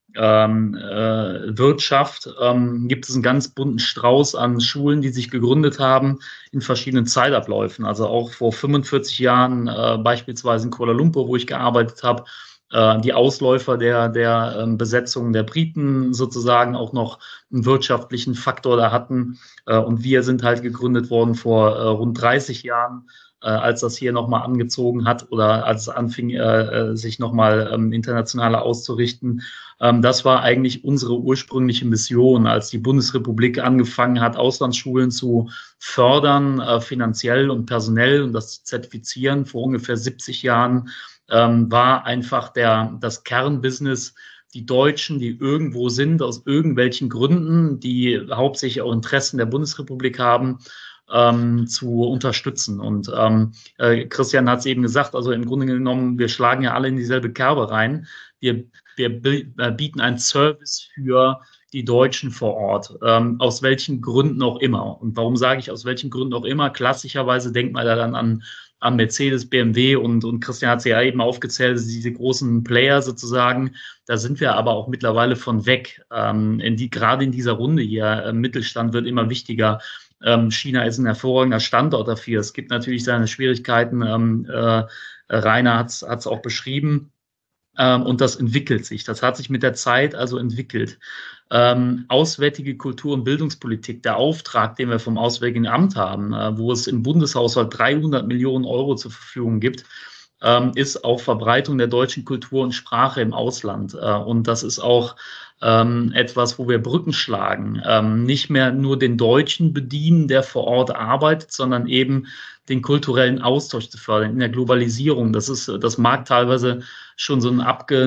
Wirtschaft, gibt es einen ganz bunten Strauß an Schulen, die sich gegründet haben in verschiedenen Zeitabläufen. Also auch vor 45 Jahren beispielsweise in Kuala Lumpur, wo ich gearbeitet habe, die Ausläufer der Besetzung der Briten sozusagen auch noch einen wirtschaftlichen Faktor da hatten. Und wir sind halt gegründet worden vor rund 30 Jahren, als das hier nochmal angezogen hat oder als es anfing, sich nochmal internationaler auszurichten. Das war eigentlich unsere ursprüngliche Mission, als die Bundesrepublik angefangen hat, Auslandsschulen zu fördern, finanziell und personell und das zu zertifizieren vor ungefähr 70 Jahren, war einfach das Kernbusiness, die Deutschen, die irgendwo sind, aus irgendwelchen Gründen, die hauptsächlich auch Interessen der Bundesrepublik haben, zu unterstützen. Und Christian hat es eben gesagt, also im Grunde genommen, wir schlagen ja alle in dieselbe Kerbe rein. Wir bieten einen Service für die Deutschen vor Ort, aus welchen Gründen auch immer. Und warum sage ich aus welchen Gründen auch immer? Klassischerweise denkt man da dann an Mercedes, BMW und Christian hat sie ja eben aufgezählt, diese großen Player sozusagen. Da sind wir aber auch mittlerweile von weg. Gerade in dieser Runde hier, Mittelstand wird immer wichtiger. China ist ein hervorragender Standort dafür. Es gibt natürlich seine Schwierigkeiten. Rainer hat es auch beschrieben. Und das entwickelt sich. Das hat sich mit der Zeit also entwickelt. Auswärtige Kultur- und Bildungspolitik, der Auftrag, den wir vom Auswärtigen Amt haben, wo es im Bundeshaushalt 300 Millionen Euro zur Verfügung gibt, ist auch Verbreitung der deutschen Kultur und Sprache im Ausland. Und das ist auch etwas, wo wir Brücken schlagen. Nicht mehr nur den Deutschen bedienen, der vor Ort arbeitet, sondern eben den kulturellen Austausch zu fördern in der Globalisierung. Das mag teilweise schon so eine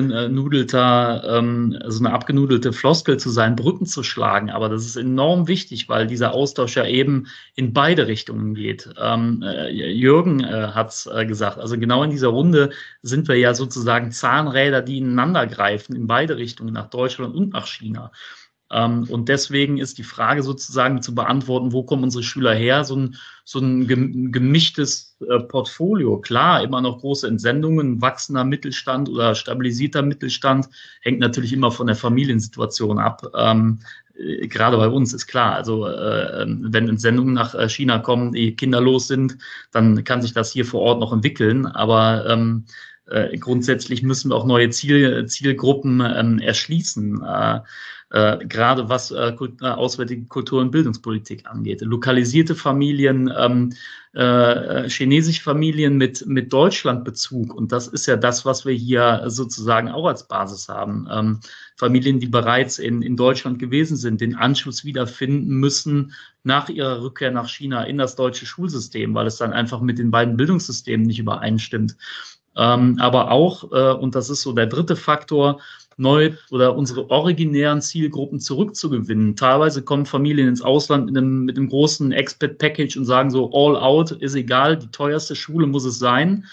abgenudelte Floskel zu sein, Brücken zu schlagen. Aber das ist enorm wichtig, weil dieser Austausch ja eben in beide Richtungen geht. Jürgen hat es gesagt. Also genau in dieser Runde sind wir ja sozusagen Zahnräder, die ineinander greifen, in beide Richtungen, nach Deutschland und nach China. Und deswegen ist die Frage sozusagen zu beantworten, wo kommen unsere Schüler her? So ein gemischtes Portfolio. Klar, immer noch große Entsendungen, wachsender Mittelstand oder stabilisierter Mittelstand, hängt natürlich immer von der Familiensituation ab. Gerade bei uns ist klar, also wenn Entsendungen nach China kommen, die kinderlos sind, dann kann sich das hier vor Ort noch entwickeln. Aber grundsätzlich müssen wir auch neue Zielgruppen erschließen. Gerade was auswärtige Kultur- und Bildungspolitik angeht. Lokalisierte Familien, chinesische Familien mit Deutschlandbezug. Und das ist ja das, was wir hier sozusagen auch als Basis haben. Familien, die bereits in Deutschland gewesen sind, den Anschluss wiederfinden müssen nach ihrer Rückkehr nach China in das deutsche Schulsystem, weil es dann einfach mit den beiden Bildungssystemen nicht übereinstimmt. Aber auch, und das ist so der dritte Faktor, unsere originären Zielgruppen zurückzugewinnen. Teilweise kommen Familien ins Ausland mit einem großen Expat-Package und sagen so, all out ist egal, die teuerste Schule muss es sein.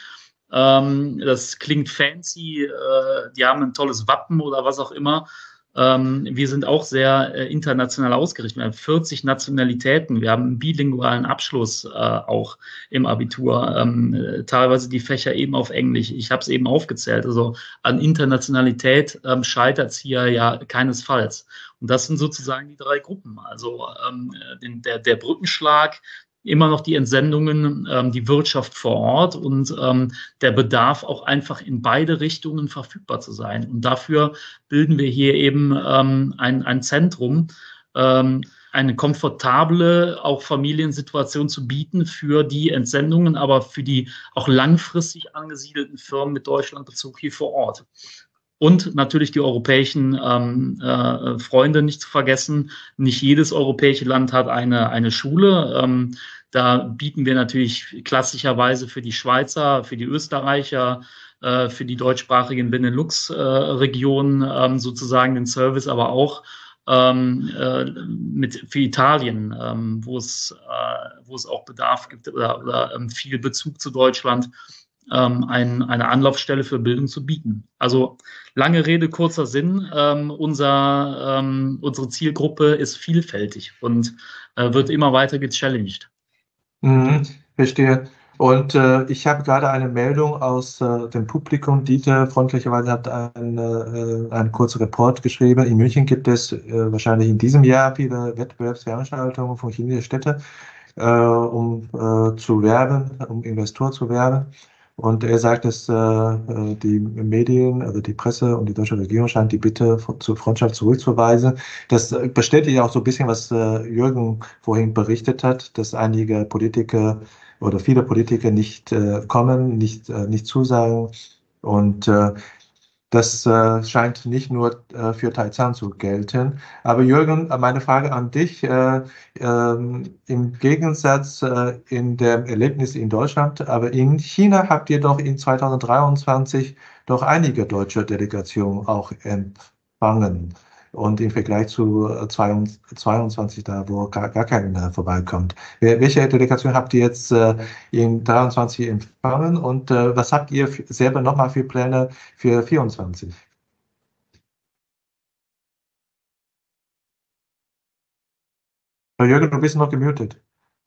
Das klingt fancy, die haben ein tolles Wappen oder was auch immer. Wir sind auch sehr international ausgerichtet. Wir haben 40 Nationalitäten. Wir haben einen bilingualen Abschluss auch im Abitur. Teilweise die Fächer eben auf Englisch. Ich habe es eben aufgezählt. Also an Internationalität scheitert es hier ja keinesfalls. Und das sind sozusagen die 3 Gruppen. Also der Brückenschlag, immer noch die Entsendungen, die Wirtschaft vor Ort und der Bedarf auch einfach in beide Richtungen verfügbar zu sein. Und dafür bilden wir hier eben ein Zentrum, eine komfortable auch Familiensituation zu bieten für die Entsendungen, aber für die auch langfristig angesiedelten Firmen mit Deutschlandbezug hier vor Ort. Und natürlich die europäischen Freunde nicht zu vergessen. Nicht jedes europäische Land hat eine Schule. Da bieten wir natürlich klassischerweise für die Schweizer, für die Österreicher, für die deutschsprachigen Benelux-Regionen sozusagen den Service, aber auch für Italien, wo es auch Bedarf gibt oder viel Bezug zu Deutschland, eine Anlaufstelle für Bildung zu bieten. Also lange Rede, kurzer Sinn. Unsere Zielgruppe ist vielfältig und wird immer weiter gechallenged. Verstehe. Und ich habe gerade eine Meldung aus dem Publikum. Dieter freundlicherweise hat einen kurzen Report geschrieben. In München gibt es wahrscheinlich in diesem Jahr viele Wettbewerbsveranstaltungen von chinesischen Städten, um zu werben, um Investoren zu werben. Und er sagt, dass die Medien, also die Presse und die deutsche Regierung scheint die Bitte zur Freundschaft zurückzuweisen. Das bestätigt ja auch so ein bisschen, was Jürgen vorhin berichtet hat, dass einige Politiker oder viele Politiker nicht kommen, nicht zusagen. Und das scheint nicht nur für Taicang zu gelten. Aber Jürgen, meine Frage an dich, im Gegensatz in dem Erlebnis in Deutschland, aber in China habt ihr doch in 2023 doch einige deutsche Delegationen auch empfangen. Und im Vergleich zu 22 da, wo gar keiner vorbeikommt. Welche Delegation habt ihr jetzt in 23 empfangen und was habt ihr selber nochmal für Pläne für 24? Jürgen, du bist noch gemutet.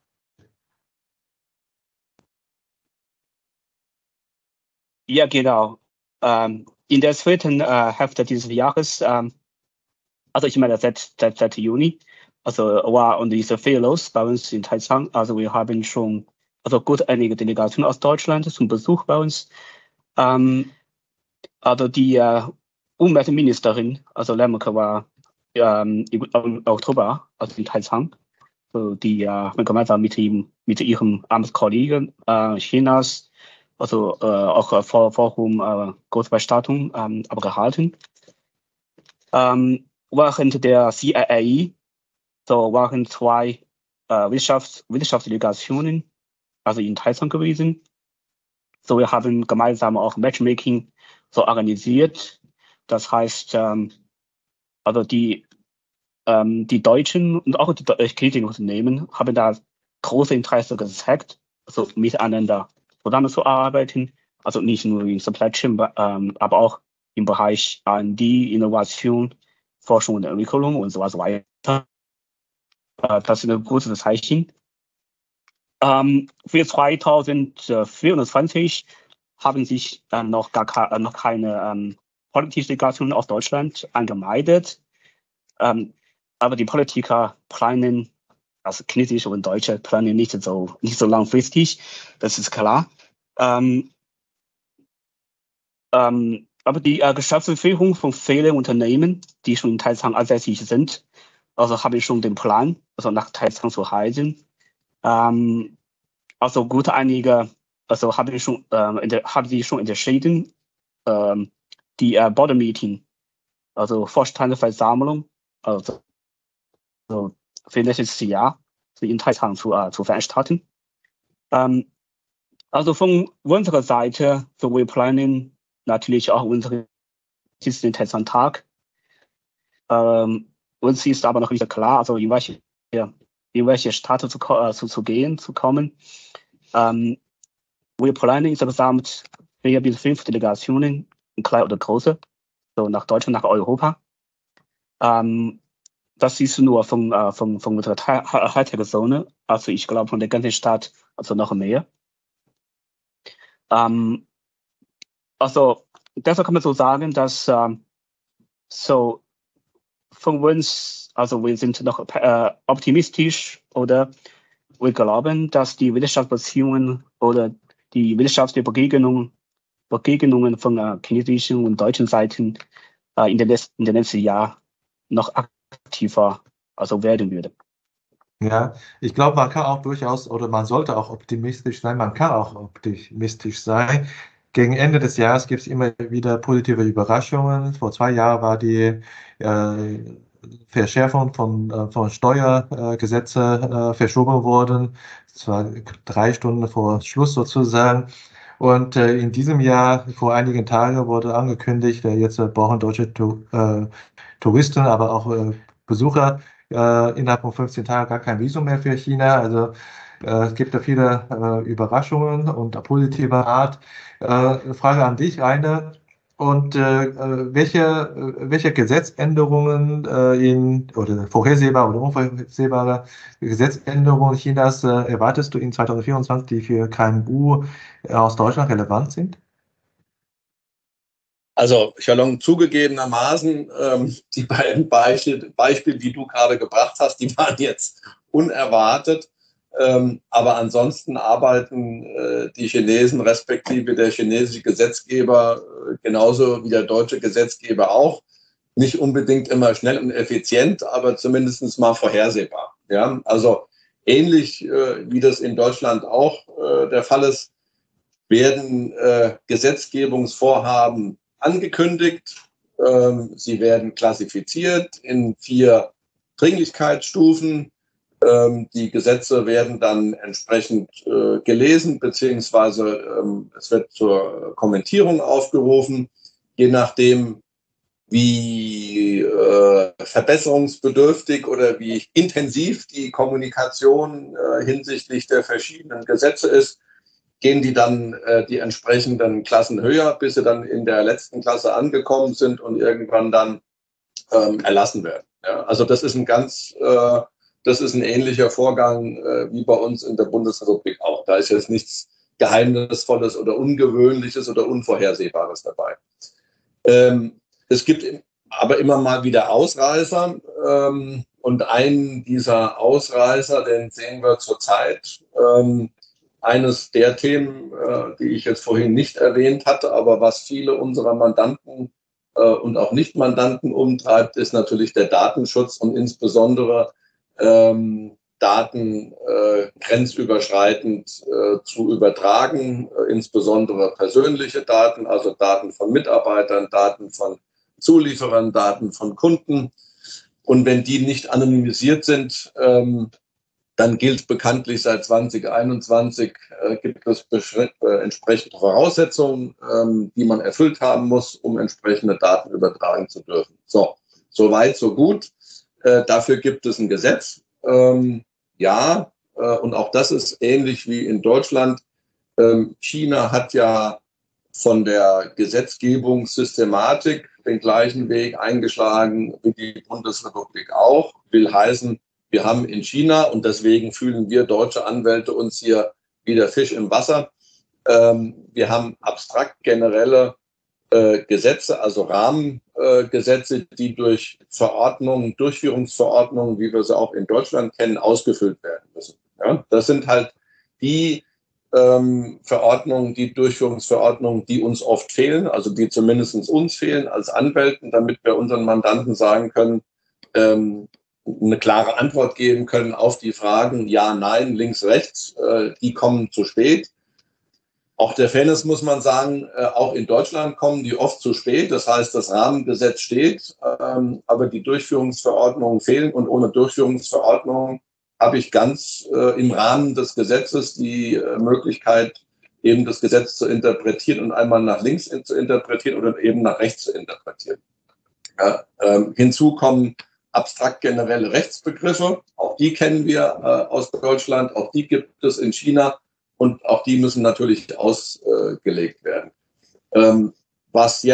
Ja, genau. In der zweiten Hälfte dieses Jahres, also ich meine seit Juni, also war und ist viel los bei uns in Taicang. Also wir haben schon gut einige Delegationen aus Deutschland zum Besuch bei uns. Also die Umweltministerin, also Lemke, war im Oktober in Taicang. So die gemeinsam mit ihrem Amtskollegen Chinas, auch Forum Großbestattung abgehalten. Während der CIAE waren 2 Wirtschaftsdelegationen in Taicang gewesen. So wir haben gemeinsam auch Matchmaking organisiert. Das heißt, die Deutschen und auch die chinesischen Unternehmen haben da große Interesse gezeigt, miteinander zusammenzuarbeiten. Also nicht nur in Supply Chain, aber auch im Bereich R&D, Innovation, Forschung und Entwicklung und so weiter. Das ist ein gutes Zeichen. Für 2024 haben sich noch keine politische Delegationen aus Deutschland angemeldet. Aber die Politiker planen, also chinesische und deutsche planen nicht so langfristig, das ist klar. Aber die Geschäftsführung von vielen Unternehmen, die schon in Taicang ansässig sind, habe ich schon den Plan, nach Taicang zu reisen. Gut einige, haben sie schon entschieden, die Board Meeting, Vorstandsversammlung, für nächstes Jahr in Taicang zu veranstalten. Von unserer Seite, wir planen natürlich auch unseren Taicang-Tag. Uns ist aber noch nicht klar, in welche Stadt zu kommen. Wir planen insgesamt 4 bis 5 Delegationen, klein oder große, so nach Deutschland, nach Europa. Das ist nur von unserer Hightech-Zone, also ich glaube von der ganzen Stadt, also noch mehr. Also deshalb kann man so sagen, dass so von uns, also wir sind noch optimistisch oder wir glauben, dass die Wirtschaftsbeziehungen oder die wirtschaftlichen Begegnungen von chinesischen und deutschen Seiten in den nächsten Jahren noch aktiver also werden würde. Ja, ich glaube, man kann auch durchaus oder man sollte auch optimistisch sein. Man kann auch optimistisch sein. Gegen Ende des Jahres gibt es immer wieder positive Überraschungen. Vor 2 Jahren war die Verschärfung von Steuergesetze verschoben worden. Es war 3 Stunden vor Schluss sozusagen. Und in diesem Jahr, vor einigen Tagen, wurde angekündigt, jetzt brauchen deutsche Touristen, aber auch Besucher innerhalb von 15 Tagen gar kein Visum mehr für China. Also es gibt da viele Überraschungen und positive Art. Frage an dich, Rainer. Und welche Gesetzänderungen oder vorhersehbare oder unvorhersehbare Gesetzänderungen Chinas erwartest du in 2024, die für KMU aus Deutschland relevant sind? Also, Xiaolong, zugegebenermaßen, die beiden Beispiele, die du gerade gebracht hast, die waren jetzt unerwartet. Aber ansonsten arbeiten die Chinesen respektive der chinesische Gesetzgeber genauso wie der deutsche Gesetzgeber auch. Nicht unbedingt immer schnell und effizient, aber zumindest mal vorhersehbar. Ja? Also ähnlich wie das in Deutschland auch der Fall ist, werden Gesetzgebungsvorhaben angekündigt. Sie werden klassifiziert in 4 Dringlichkeitsstufen. Die Gesetze werden dann entsprechend gelesen, beziehungsweise es wird zur Kommentierung aufgerufen, je nachdem, wie verbesserungsbedürftig oder wie intensiv die Kommunikation hinsichtlich der verschiedenen Gesetze ist, gehen die dann die entsprechenden Klassen höher, bis sie dann in der letzten Klasse angekommen sind und irgendwann dann erlassen werden. Ja, also das ist ein ähnlicher Vorgang wie bei uns in der Bundesrepublik auch. Da ist jetzt nichts Geheimnisvolles oder Ungewöhnliches oder Unvorhersehbares dabei. Es gibt aber immer mal wieder Ausreißer. Und einen dieser Ausreißer, den sehen wir zurzeit. Eines der Themen, die ich jetzt vorhin nicht erwähnt hatte, aber was viele unserer Mandanten und auch Nicht-Mandanten umtreibt, ist natürlich der Datenschutz und insbesondere Daten grenzüberschreitend zu übertragen, insbesondere persönliche Daten, also Daten von Mitarbeitern, Daten von Zulieferern, Daten von Kunden. Und wenn die nicht anonymisiert sind, dann gilt bekanntlich seit 2021, gibt es entsprechende Voraussetzungen, die man erfüllt haben muss, um entsprechende Daten übertragen zu dürfen. So weit, so gut. Dafür gibt es ein Gesetz. Und auch das ist ähnlich wie in Deutschland. China hat ja von der Gesetzgebungssystematik den gleichen Weg eingeschlagen wie die Bundesrepublik auch. Will heißen, wir haben in China, und deswegen fühlen wir deutsche Anwälte uns hier wie der Fisch im Wasser, wir haben abstrakt generelle Gesetze, also Rahmengesetze, die durch Verordnungen, Durchführungsverordnungen, wie wir sie auch in Deutschland kennen, ausgefüllt werden müssen. Ja? Das sind halt die Verordnungen, die Durchführungsverordnungen, die uns oft fehlen, also die zumindest uns fehlen als Anwälten, damit wir unseren Mandanten sagen können, eine klare Antwort geben können auf die Fragen ja, nein, links, rechts, die kommen zu spät. Auch der Fairness muss man sagen, auch in Deutschland kommen die oft zu spät. Das heißt, das Rahmengesetz steht, aber die Durchführungsverordnungen fehlen. Und ohne Durchführungsverordnungen habe ich ganz im Rahmen des Gesetzes die Möglichkeit, eben das Gesetz zu interpretieren und einmal nach links zu interpretieren oder eben nach rechts zu interpretieren. Ja, hinzu kommen abstrakt generelle Rechtsbegriffe. Auch die kennen wir aus Deutschland. Auch die gibt es in China. Und auch die müssen natürlich ausgelegt werden. Was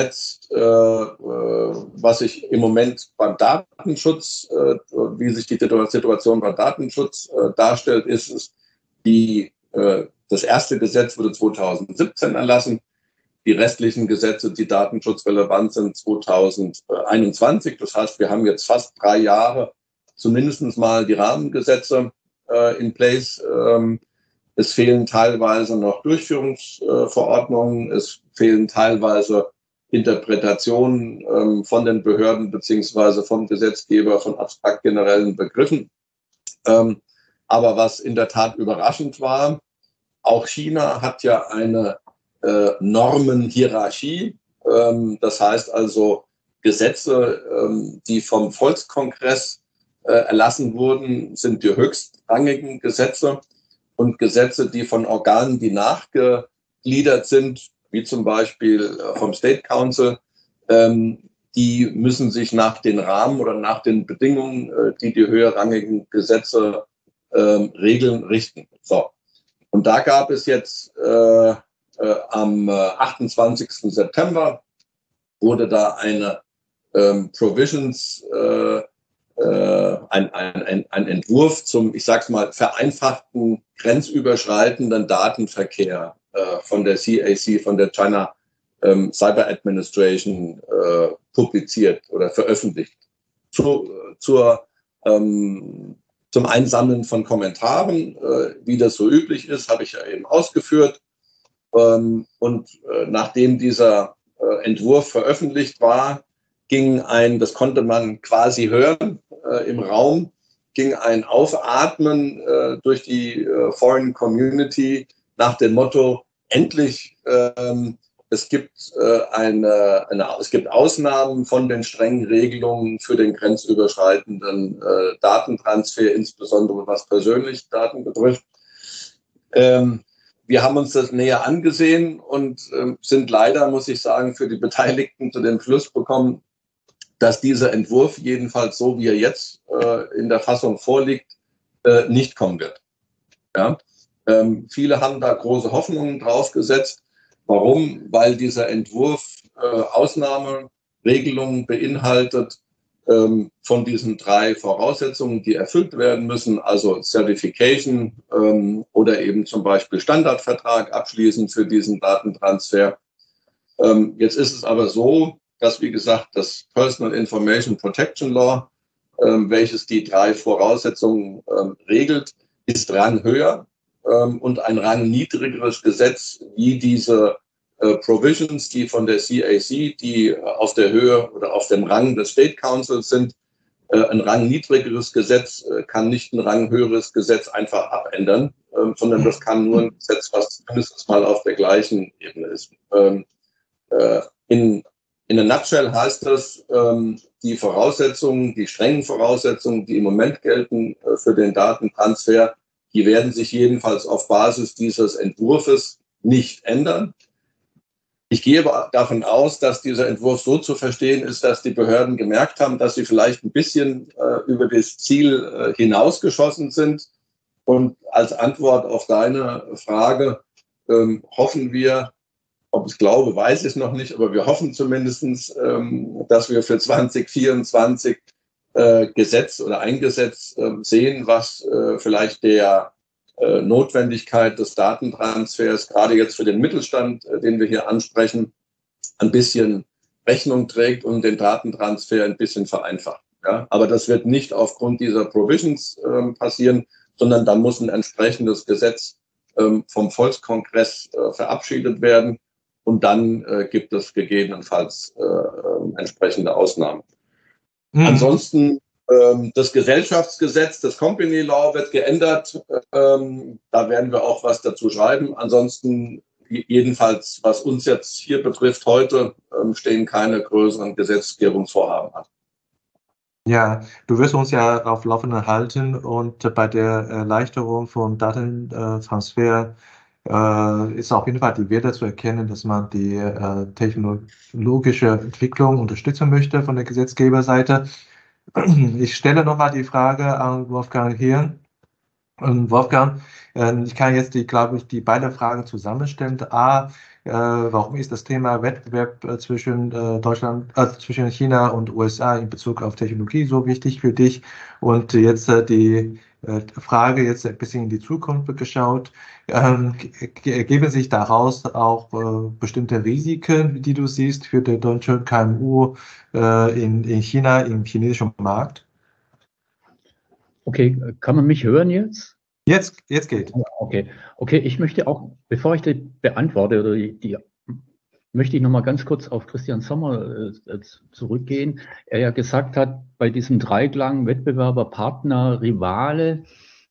sich im Moment beim Datenschutz, wie sich die Situation beim Datenschutz darstellt, ist es, das erste Gesetz wurde 2017 erlassen. Die restlichen Gesetze, die datenschutzrelevant sind, 2021. Das heißt, wir haben jetzt fast 3 Jahre zumindest mal die Rahmengesetze in place. Es fehlen teilweise noch Durchführungsverordnungen. Es fehlen teilweise Interpretationen von den Behörden beziehungsweise vom Gesetzgeber von abstrakt generellen Begriffen. Aber was in der Tat überraschend war, auch China hat ja eine Normenhierarchie. Das heißt also, Gesetze, die vom Volkskongress erlassen wurden, sind die höchstrangigen Gesetze. Und Gesetze, die von Organen, die nachgegliedert sind, wie zum Beispiel vom State Council, die müssen sich nach den Rahmen oder nach den Bedingungen, die die höherrangigen Gesetze regeln, richten. So. Und da gab es jetzt am 28. September wurde da eine Provisions, ein Entwurf zum, ich sag's mal, vereinfachten grenzüberschreitenden Datenverkehr von der CAC, von der China Cyber Administration publiziert oder veröffentlicht. Zum Einsammeln von Kommentaren, wie das so üblich ist, habe ich ja eben ausgeführt. Nachdem dieser Entwurf veröffentlicht war, das konnte man quasi hören im Raum, ging ein Aufatmen durch die Foreign Community nach dem Motto, endlich, es gibt Ausnahmen von den strengen Regelungen für den grenzüberschreitenden Datentransfer, insbesondere was persönliche Daten betrifft. Wir haben uns das näher angesehen und sind leider, muss ich sagen, für die Beteiligten zu dem Schluss gekommen, dass dieser Entwurf, jedenfalls so wie er jetzt in der Fassung vorliegt, nicht kommen wird. Ja? Viele haben da große Hoffnungen drauf gesetzt. Warum? Weil dieser Entwurf Ausnahmeregelungen beinhaltet von diesen 3 Voraussetzungen, die erfüllt werden müssen, also Certification oder eben zum Beispiel Standardvertrag abschließen für diesen Datentransfer. Jetzt ist es aber so, dass, wie gesagt, das Personal Information Protection Law, welches die 3 Voraussetzungen regelt, ist ranghöher und ein rangniedrigeres Gesetz wie diese Provisions, die von der CAC, die auf der Höhe oder auf dem Rang des State Councils sind. Ein rangniedrigeres Gesetz kann nicht ein ranghöheres Gesetz einfach abändern, sondern das kann nur ein Gesetz, was mindestens mal auf der gleichen Ebene ist. In a nutshell heißt das, die Voraussetzungen, die strengen Voraussetzungen, die im Moment gelten für den Datentransfer, die werden sich jedenfalls auf Basis dieses Entwurfs nicht ändern. Ich gehe davon aus, dass dieser Entwurf so zu verstehen ist, dass die Behörden gemerkt haben, dass sie vielleicht ein bisschen über das Ziel hinausgeschossen sind. Und als Antwort auf deine Frage hoffen wir, ob ich glaube, weiß ich noch nicht, aber wir hoffen zumindest, dass wir für 2024 Gesetz oder ein Gesetz sehen, was vielleicht der Notwendigkeit des Datentransfers, gerade jetzt für den Mittelstand, den wir hier ansprechen, ein bisschen Rechnung trägt und den Datentransfer ein bisschen vereinfacht. Ja? Aber das wird nicht aufgrund dieser Provisions passieren, sondern da muss ein entsprechendes Gesetz vom Volkskongress verabschiedet werden. Und dann gibt es gegebenenfalls entsprechende Ausnahmen. Ansonsten das Gesellschaftsgesetz, das Company Law wird geändert. Da werden wir auch was dazu schreiben. Ansonsten jedenfalls, was uns jetzt hier betrifft, heute stehen keine größeren Gesetzgebungsvorhaben an. Ja, du wirst uns ja auf Laufenden halten und bei der Erleichterung von Datentransfer ist auf jeden Fall die Werte zu erkennen, dass man die technologische Entwicklung unterstützen möchte von der Gesetzgeberseite. Ich stelle nochmal die Frage an Wolfgang Hirn. Wolfgang, ich kann jetzt die beiden Fragen zusammenstellen. Warum ist das Thema Wettbewerb zwischen zwischen China und USA in Bezug auf Technologie so wichtig für dich? Und jetzt die Frage jetzt ein bisschen in die Zukunft geschaut. Ergeben sich daraus auch bestimmte Risiken, die du siehst für die deutsche KMU in China, im chinesischen Markt? Okay, kann man mich hören jetzt? Jetzt geht. Okay, ich möchte auch, bevor ich die beantworte, möchte ich noch mal ganz kurz auf Christian Sommer zurückgehen. Er ja gesagt hat, bei diesem Dreiklang Wettbewerber, Partner, Rivale,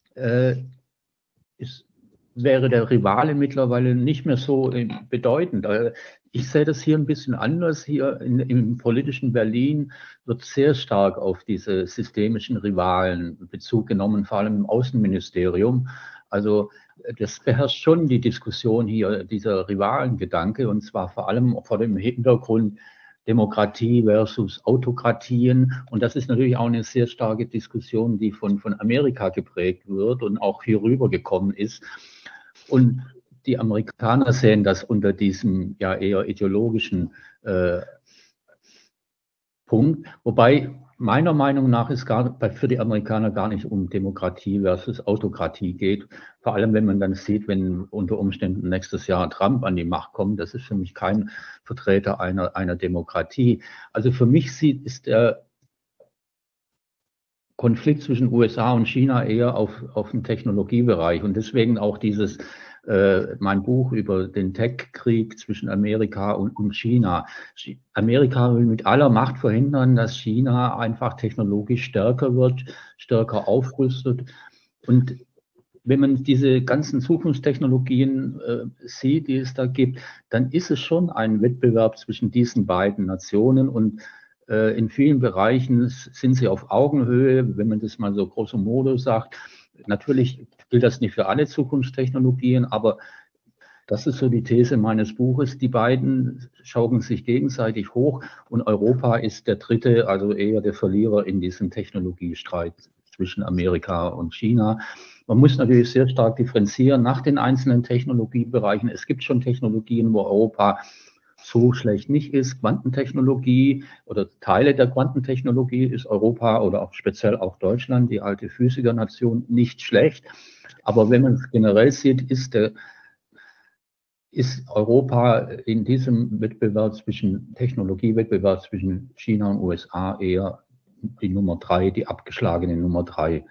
wäre der Rivale mittlerweile nicht mehr so bedeutend. Ich sehe das hier ein bisschen anders. Hier im politischen Berlin wird sehr stark auf diese systemischen Rivalen Bezug genommen, vor allem im Außenministerium. Also das beherrscht schon die Diskussion hier, dieser Rivalengedanke, und zwar vor allem vor dem Hintergrund Demokratie versus Autokratien. Und das ist natürlich auch eine sehr starke Diskussion, die von Amerika geprägt wird und auch hier rübergekommen ist. Und die Amerikaner sehen das unter diesem ja eher ideologischen Punkt, wobei meiner Meinung nach es für die Amerikaner gar nicht um Demokratie versus Autokratie geht. Vor allem, wenn man dann sieht, wenn unter Umständen nächstes Jahr Trump an die Macht kommt, das ist für mich kein Vertreter einer Demokratie. Also für mich ist der Konflikt zwischen USA und China eher auf dem Technologiebereich, und deswegen auch mein Buch über den Tech-Krieg zwischen Amerika und China. Amerika will mit aller Macht verhindern, dass China einfach technologisch stärker wird, stärker aufrüstet. Und wenn man diese ganzen Zukunftstechnologien sieht, die es da gibt, dann ist es schon ein Wettbewerb zwischen diesen beiden Nationen, und in vielen Bereichen sind sie auf Augenhöhe, wenn man das mal so grosso modo sagt. Natürlich gilt das nicht für alle Zukunftstechnologien, aber das ist so die These meines Buches. Die beiden schaukeln sich gegenseitig hoch, und Europa ist der dritte, also eher der Verlierer in diesem Technologiestreit zwischen Amerika und China. Man muss natürlich sehr stark differenzieren nach den einzelnen Technologiebereichen. Es gibt schon Technologien, wo Europa so schlecht nicht ist. Quantentechnologie oder Teile der Quantentechnologie ist Europa oder auch speziell auch Deutschland, die alte Physikernation, nicht schlecht. Aber wenn man es generell sieht, ist Europa in diesem Technologiewettbewerb zwischen China und USA eher die Nummer 3, die abgeschlagene Nummer 3.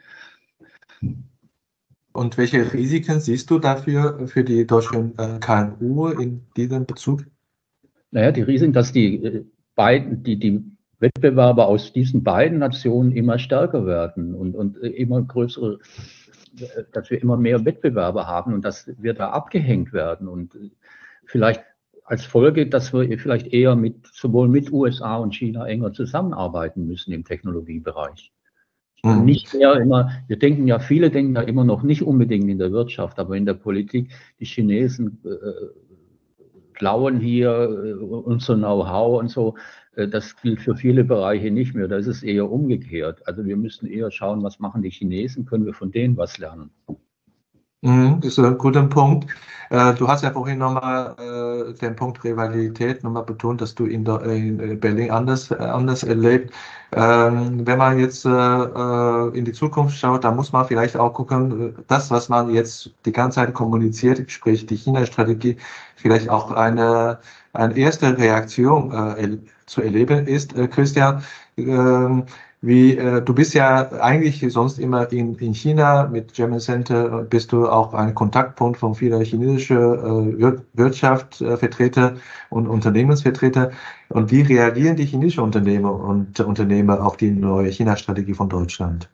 Und welche Risiken siehst du dafür für die deutschen KMU in diesem Bezug? Naja, die Risiken, dass die Wettbewerber aus diesen beiden Nationen immer stärker werden und immer größere, dass wir immer mehr Wettbewerber haben und dass wir da abgehängt werden, und vielleicht als Folge, dass wir vielleicht eher sowohl mit USA und China enger zusammenarbeiten müssen im Technologiebereich. Nicht mehr immer, viele denken ja immer noch nicht unbedingt in der Wirtschaft, aber in der Politik. Die Chinesen klauen hier unser Know-how und so. Das gilt für viele Bereiche nicht mehr. Da ist es eher umgekehrt. Also wir müssen eher schauen, was machen die Chinesen, können wir von denen was lernen. Das ist ein guter Punkt. Du hast ja vorhin nochmal den Punkt Rivalität nochmal betont, dass du in Berlin anders erlebt. Wenn man jetzt in die Zukunft schaut, da muss man vielleicht auch gucken, das, was man jetzt die ganze Zeit kommuniziert, sprich die China-Strategie, vielleicht auch eine erste Reaktion zu erleben ist. Christian, du bist ja eigentlich sonst immer in China mit German Center, bist du auch ein Kontaktpunkt von vieler chinesischer Wirtschaftsvertreter und Unternehmensvertreter. Und wie reagieren die chinesischen Unternehmer und Unternehmer auf die neue China-Strategie von Deutschland?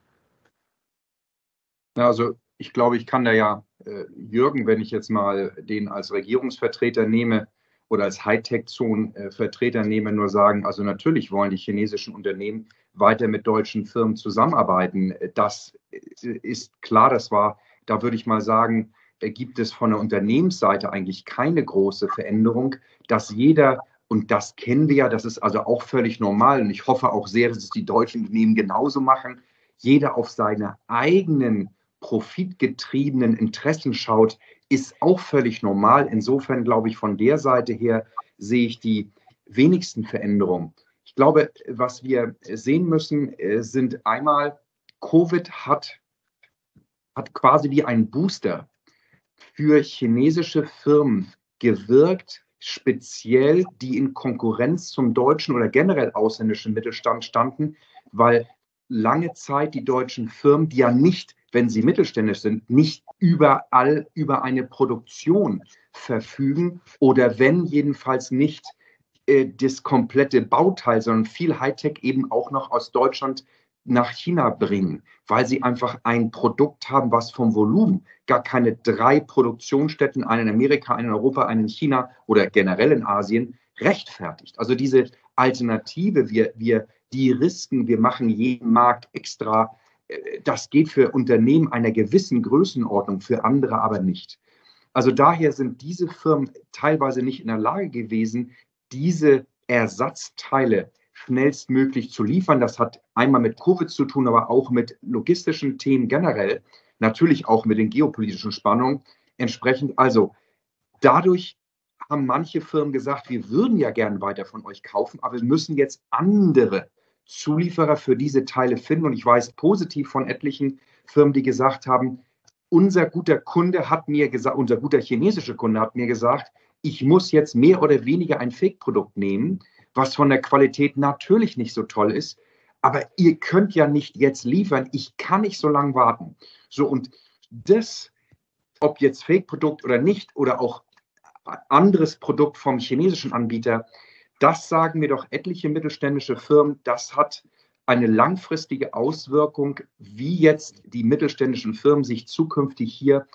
Also ich glaube, ich kann da ja Jürgen, wenn ich jetzt mal den als Regierungsvertreter nehme oder als Hightech-Zone-Vertreter nehme, nur sagen, also natürlich wollen die chinesischen Unternehmen weiter mit deutschen Firmen zusammenarbeiten. Das ist klar, da würde ich mal sagen, gibt es von der Unternehmensseite eigentlich keine große Veränderung, dass jeder, und das kennen wir ja, das ist also auch völlig normal, und ich hoffe auch sehr, dass es die deutschen Unternehmen genauso machen, jeder auf seine eigenen profitgetriebenen Interessen schaut, ist auch völlig normal. Insofern glaube ich, von der Seite her sehe ich die wenigsten Veränderungen. Ich glaube, was wir sehen müssen, sind einmal, Covid hat quasi wie ein Booster für chinesische Firmen gewirkt, speziell die in Konkurrenz zum deutschen oder generell ausländischen Mittelstand standen, weil lange Zeit die deutschen Firmen, die ja nicht, wenn sie mittelständisch sind, nicht überall über eine Produktion verfügen oder wenn jedenfalls nicht das komplette Bauteil, sondern viel Hightech eben auch noch aus Deutschland nach China bringen, weil sie einfach ein Produkt haben, was vom Volumen gar keine 3 Produktionsstätten, einen in Amerika, einen in Europa, einen in China oder generell in Asien, rechtfertigt. Also diese Alternative, wir de-risken, wir machen jeden Markt extra, das geht für Unternehmen einer gewissen Größenordnung, für andere aber nicht. Also daher sind diese Firmen teilweise nicht in der Lage gewesen, diese Ersatzteile schnellstmöglich zu liefern. Das hat einmal mit Covid zu tun, aber auch mit logistischen Themen generell, natürlich auch mit den geopolitischen Spannungen entsprechend. Also dadurch haben manche Firmen gesagt, wir würden ja gern weiter von euch kaufen, aber wir müssen jetzt andere Zulieferer für diese Teile finden. Und ich weiß positiv von etlichen Firmen, die gesagt haben, unser guter Kunde hat mir gesagt, unser guter chinesischer Kunde hat mir gesagt, ich muss jetzt mehr oder weniger ein Fake-Produkt nehmen, was von der Qualität natürlich nicht so toll ist, aber ihr könnt ja nicht jetzt liefern, ich kann nicht so lange warten. So, und das, ob jetzt Fake-Produkt oder nicht, oder auch anderes Produkt vom chinesischen Anbieter, das sagen mir doch etliche mittelständische Firmen, das hat eine langfristige Auswirkung, wie jetzt die mittelständischen Firmen sich zukünftig hier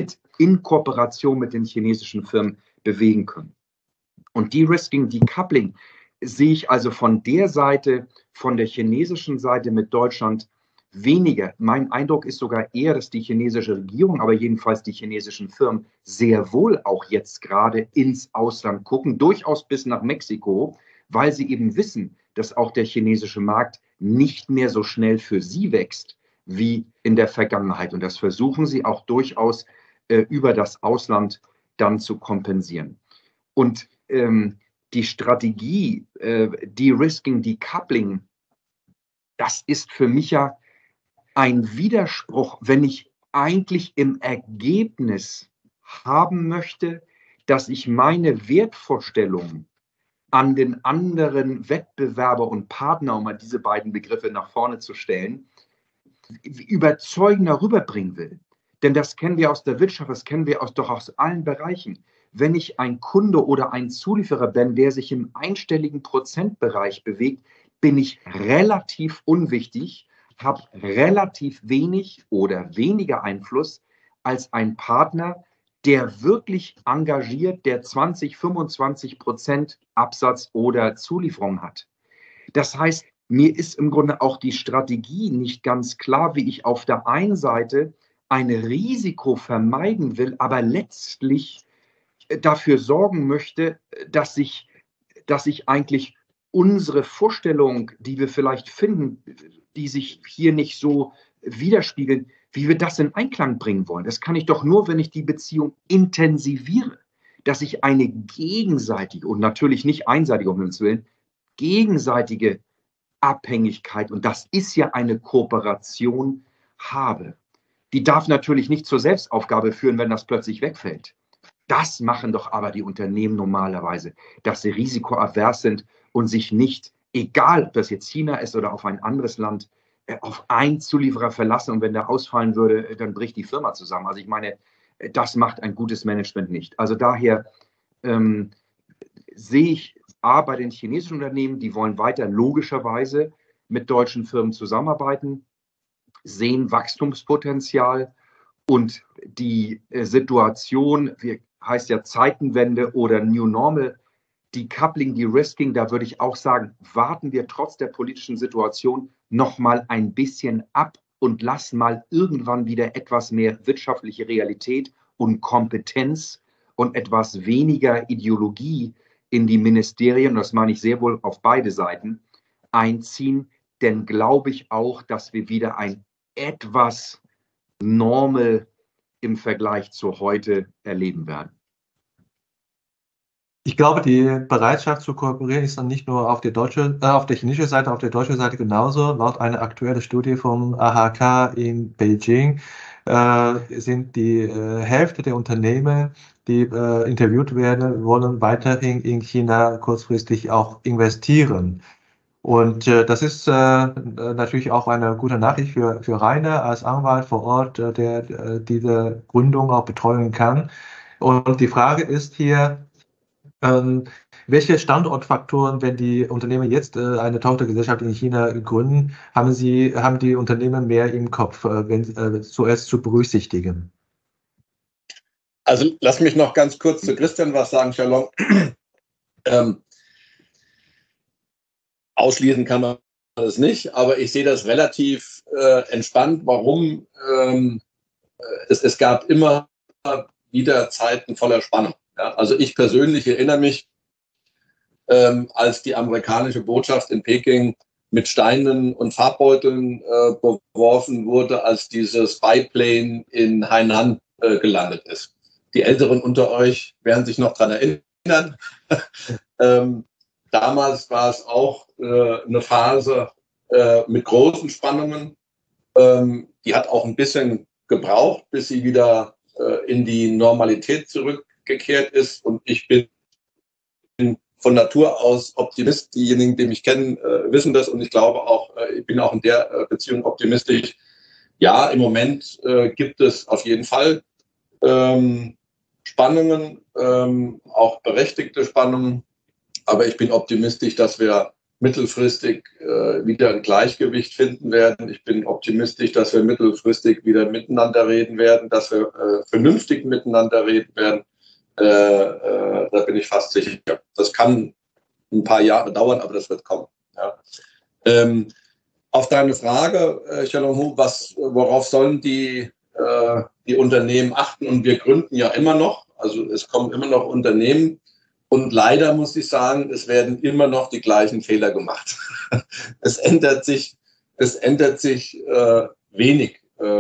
in Kooperation mit den chinesischen Firmen bewegen können. Und De-Risking, Decoupling sehe ich also von der Seite, von der chinesischen Seite mit Deutschland weniger. Mein Eindruck ist sogar eher, dass die chinesische Regierung, aber jedenfalls die chinesischen Firmen sehr wohl auch jetzt gerade ins Ausland gucken, durchaus bis nach Mexiko, weil sie eben wissen, dass auch der chinesische Markt nicht mehr so schnell für sie wächst wie in der Vergangenheit. Und das versuchen sie auch durchaus über das Ausland dann zu kompensieren. Und die Strategie, De-Risking, Decoupling, das ist für mich ja ein Widerspruch, wenn ich eigentlich im Ergebnis haben möchte, dass ich meine Wertvorstellungen an den anderen Wettbewerber und Partner, um mal diese beiden Begriffe nach vorne zu stellen, überzeugender rüberbringen will. Denn das kennen wir aus der Wirtschaft, das kennen wir doch aus allen Bereichen. Wenn ich ein Kunde oder ein Zulieferer bin, der sich im einstelligen Prozentbereich bewegt, bin ich relativ unwichtig, habe relativ wenig oder weniger Einfluss als ein Partner, der wirklich engagiert, der 20-25% Absatz oder Zulieferung hat. Das heißt, mir ist im Grunde auch die Strategie nicht ganz klar, wie ich auf der einen Seite ein Risiko vermeiden will, aber letztlich dafür sorgen möchte, dass ich eigentlich unsere Vorstellung, die wir vielleicht finden, die sich hier nicht so widerspiegeln, wie wir das in Einklang bringen wollen. Das kann ich doch nur, wenn ich die Beziehung intensiviere, dass ich eine gegenseitige und natürlich nicht einseitige, um Himmels Willen, gegenseitige Abhängigkeit, und das ist ja eine Kooperation, habe. Die darf natürlich nicht zur Selbstaufgabe führen, wenn das plötzlich wegfällt. Das machen doch aber die Unternehmen normalerweise, dass sie risikoavers sind und sich nicht, egal ob das jetzt China ist oder auf ein anderes Land, auf einen Zulieferer verlassen, und wenn der ausfallen würde, dann bricht die Firma zusammen. Also ich meine, das macht ein gutes Management nicht. Also daher sehe ich bei den chinesischen Unternehmen, die wollen weiter logischerweise mit deutschen Firmen zusammenarbeiten, sehen Wachstumspotenzial, und die Situation, heißt ja Zeitenwende oder New Normal, Decoupling, De-Risking, da würde ich auch sagen, warten wir trotz der politischen Situation noch mal ein bisschen ab und lassen mal irgendwann wieder etwas mehr wirtschaftliche Realität und Kompetenz und etwas weniger Ideologie in die Ministerien, das meine ich sehr wohl auf beide Seiten, einziehen. Denn glaube ich auch, dass wir wieder ein etwas normal im Vergleich zu heute erleben werden? Ich glaube, die Bereitschaft zu kooperieren ist dann nicht nur auf der chinesischen Seite, auf der deutschen Seite genauso. Laut einer aktuellen Studie vom AHK in Beijing sind die Hälfte der Unternehmen, die interviewt werden, wollen weiterhin in China kurzfristig auch investieren. Und das ist natürlich auch eine gute Nachricht für Rainer als Anwalt vor Ort, der diese Gründung auch betreuen kann. Und die Frage ist hier, welche Standortfaktoren, wenn die Unternehmen jetzt eine Tochtergesellschaft in China gründen, haben die Unternehmen mehr im Kopf, zuerst zu berücksichtigen? Also lass mich noch ganz kurz zu Christian was sagen, Xiaolong. Ausschließen kann man das nicht, aber ich sehe das relativ entspannt. Warum? Es gab immer wieder Zeiten voller Spannung. Ja? Also ich persönlich erinnere mich, als die amerikanische Botschaft in Peking mit Steinen und Farbbeuteln beworfen wurde, als dieses Biplane in Hainan gelandet ist. Die Älteren unter euch werden sich noch daran erinnern. Damals war es auch eine Phase mit großen Spannungen. Die hat auch ein bisschen gebraucht, bis sie wieder in die Normalität zurückgekehrt ist. Und ich bin von Natur aus Optimist. Diejenigen, die mich kennen, wissen das. Und ich glaube auch, ich bin auch in der Beziehung optimistisch. Ja, im Moment gibt es auf jeden Fall Spannungen, auch berechtigte Spannungen. Aber ich bin optimistisch, dass wir mittelfristig wieder ein Gleichgewicht finden werden. Ich bin optimistisch, dass wir mittelfristig wieder miteinander reden werden, dass wir vernünftig miteinander reden werden. Da bin ich fast sicher. Das kann ein paar Jahre dauern, aber das wird kommen. Ja. Auf deine Frage, Xiaolong, worauf sollen die Unternehmen achten? Und wir gründen ja immer noch. Also es kommen immer noch Unternehmen. Und leider muss ich sagen, es werden immer noch die gleichen Fehler gemacht. Es ändert sich wenig.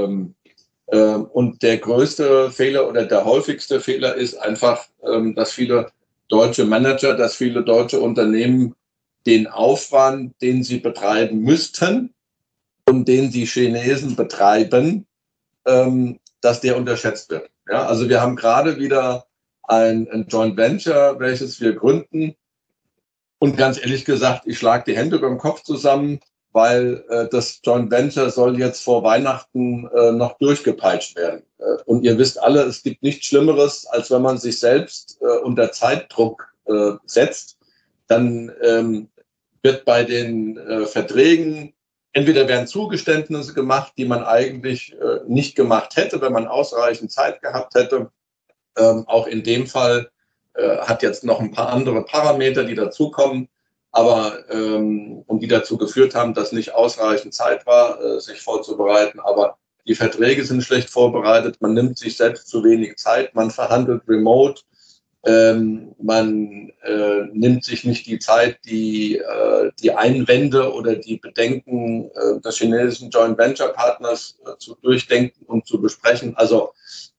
Und der größte Fehler oder der häufigste Fehler ist einfach, dass viele deutsche Manager, dass viele deutsche Unternehmen den Aufwand, den sie betreiben müssten und den die Chinesen betreiben, dass der unterschätzt wird. Ja, also wir haben gerade wieder ein Joint Venture, welches wir gründen. Und ganz ehrlich gesagt, ich schlage die Hände beim Kopf zusammen, weil das Joint Venture soll jetzt vor Weihnachten noch durchgepeitscht werden. Und ihr wisst alle, es gibt nichts Schlimmeres, als wenn man sich selbst unter Zeitdruck setzt. Dann wird bei den Verträgen, entweder werden Zugeständnisse gemacht, die man eigentlich nicht gemacht hätte, wenn man ausreichend Zeit gehabt hätte. Auch in dem Fall hat jetzt noch ein paar andere Parameter, die dazukommen, aber und die dazu geführt haben, dass nicht ausreichend Zeit war, sich vorzubereiten. Aber die Verträge sind schlecht vorbereitet, man nimmt sich selbst zu wenig Zeit, man verhandelt remote, man nimmt sich nicht die Zeit, die Einwände oder die Bedenken des chinesischen Joint Venture Partners zu durchdenken und zu besprechen. Also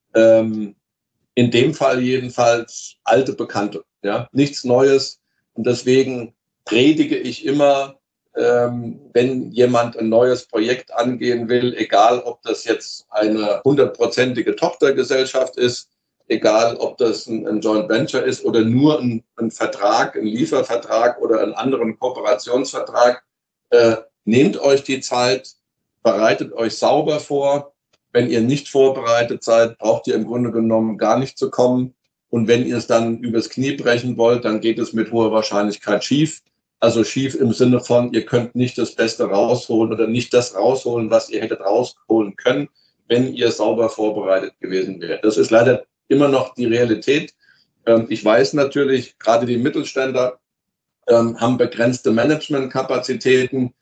in dem Fall jedenfalls alte Bekannte, ja, nichts Neues. Und deswegen predige ich immer, wenn jemand ein neues Projekt angehen will, egal ob das jetzt eine 100%ige Tochtergesellschaft ist, egal ob das ein Joint Venture ist oder nur ein Vertrag, ein Liefervertrag oder einen anderen Kooperationsvertrag, nehmt euch die Zeit, bereitet euch sauber vor. Wenn ihr nicht vorbereitet seid, braucht ihr im Grunde genommen gar nicht zu kommen. Und wenn ihr es dann übers Knie brechen wollt, dann geht es mit hoher Wahrscheinlichkeit schief. Also schief im Sinne von, ihr könnt nicht das Beste rausholen oder nicht das rausholen, was ihr hättet rausholen können, wenn ihr sauber vorbereitet gewesen wärt. Das ist leider immer noch die Realität. Ich weiß natürlich, gerade die Mittelständler haben begrenzte Managementkapazitäten.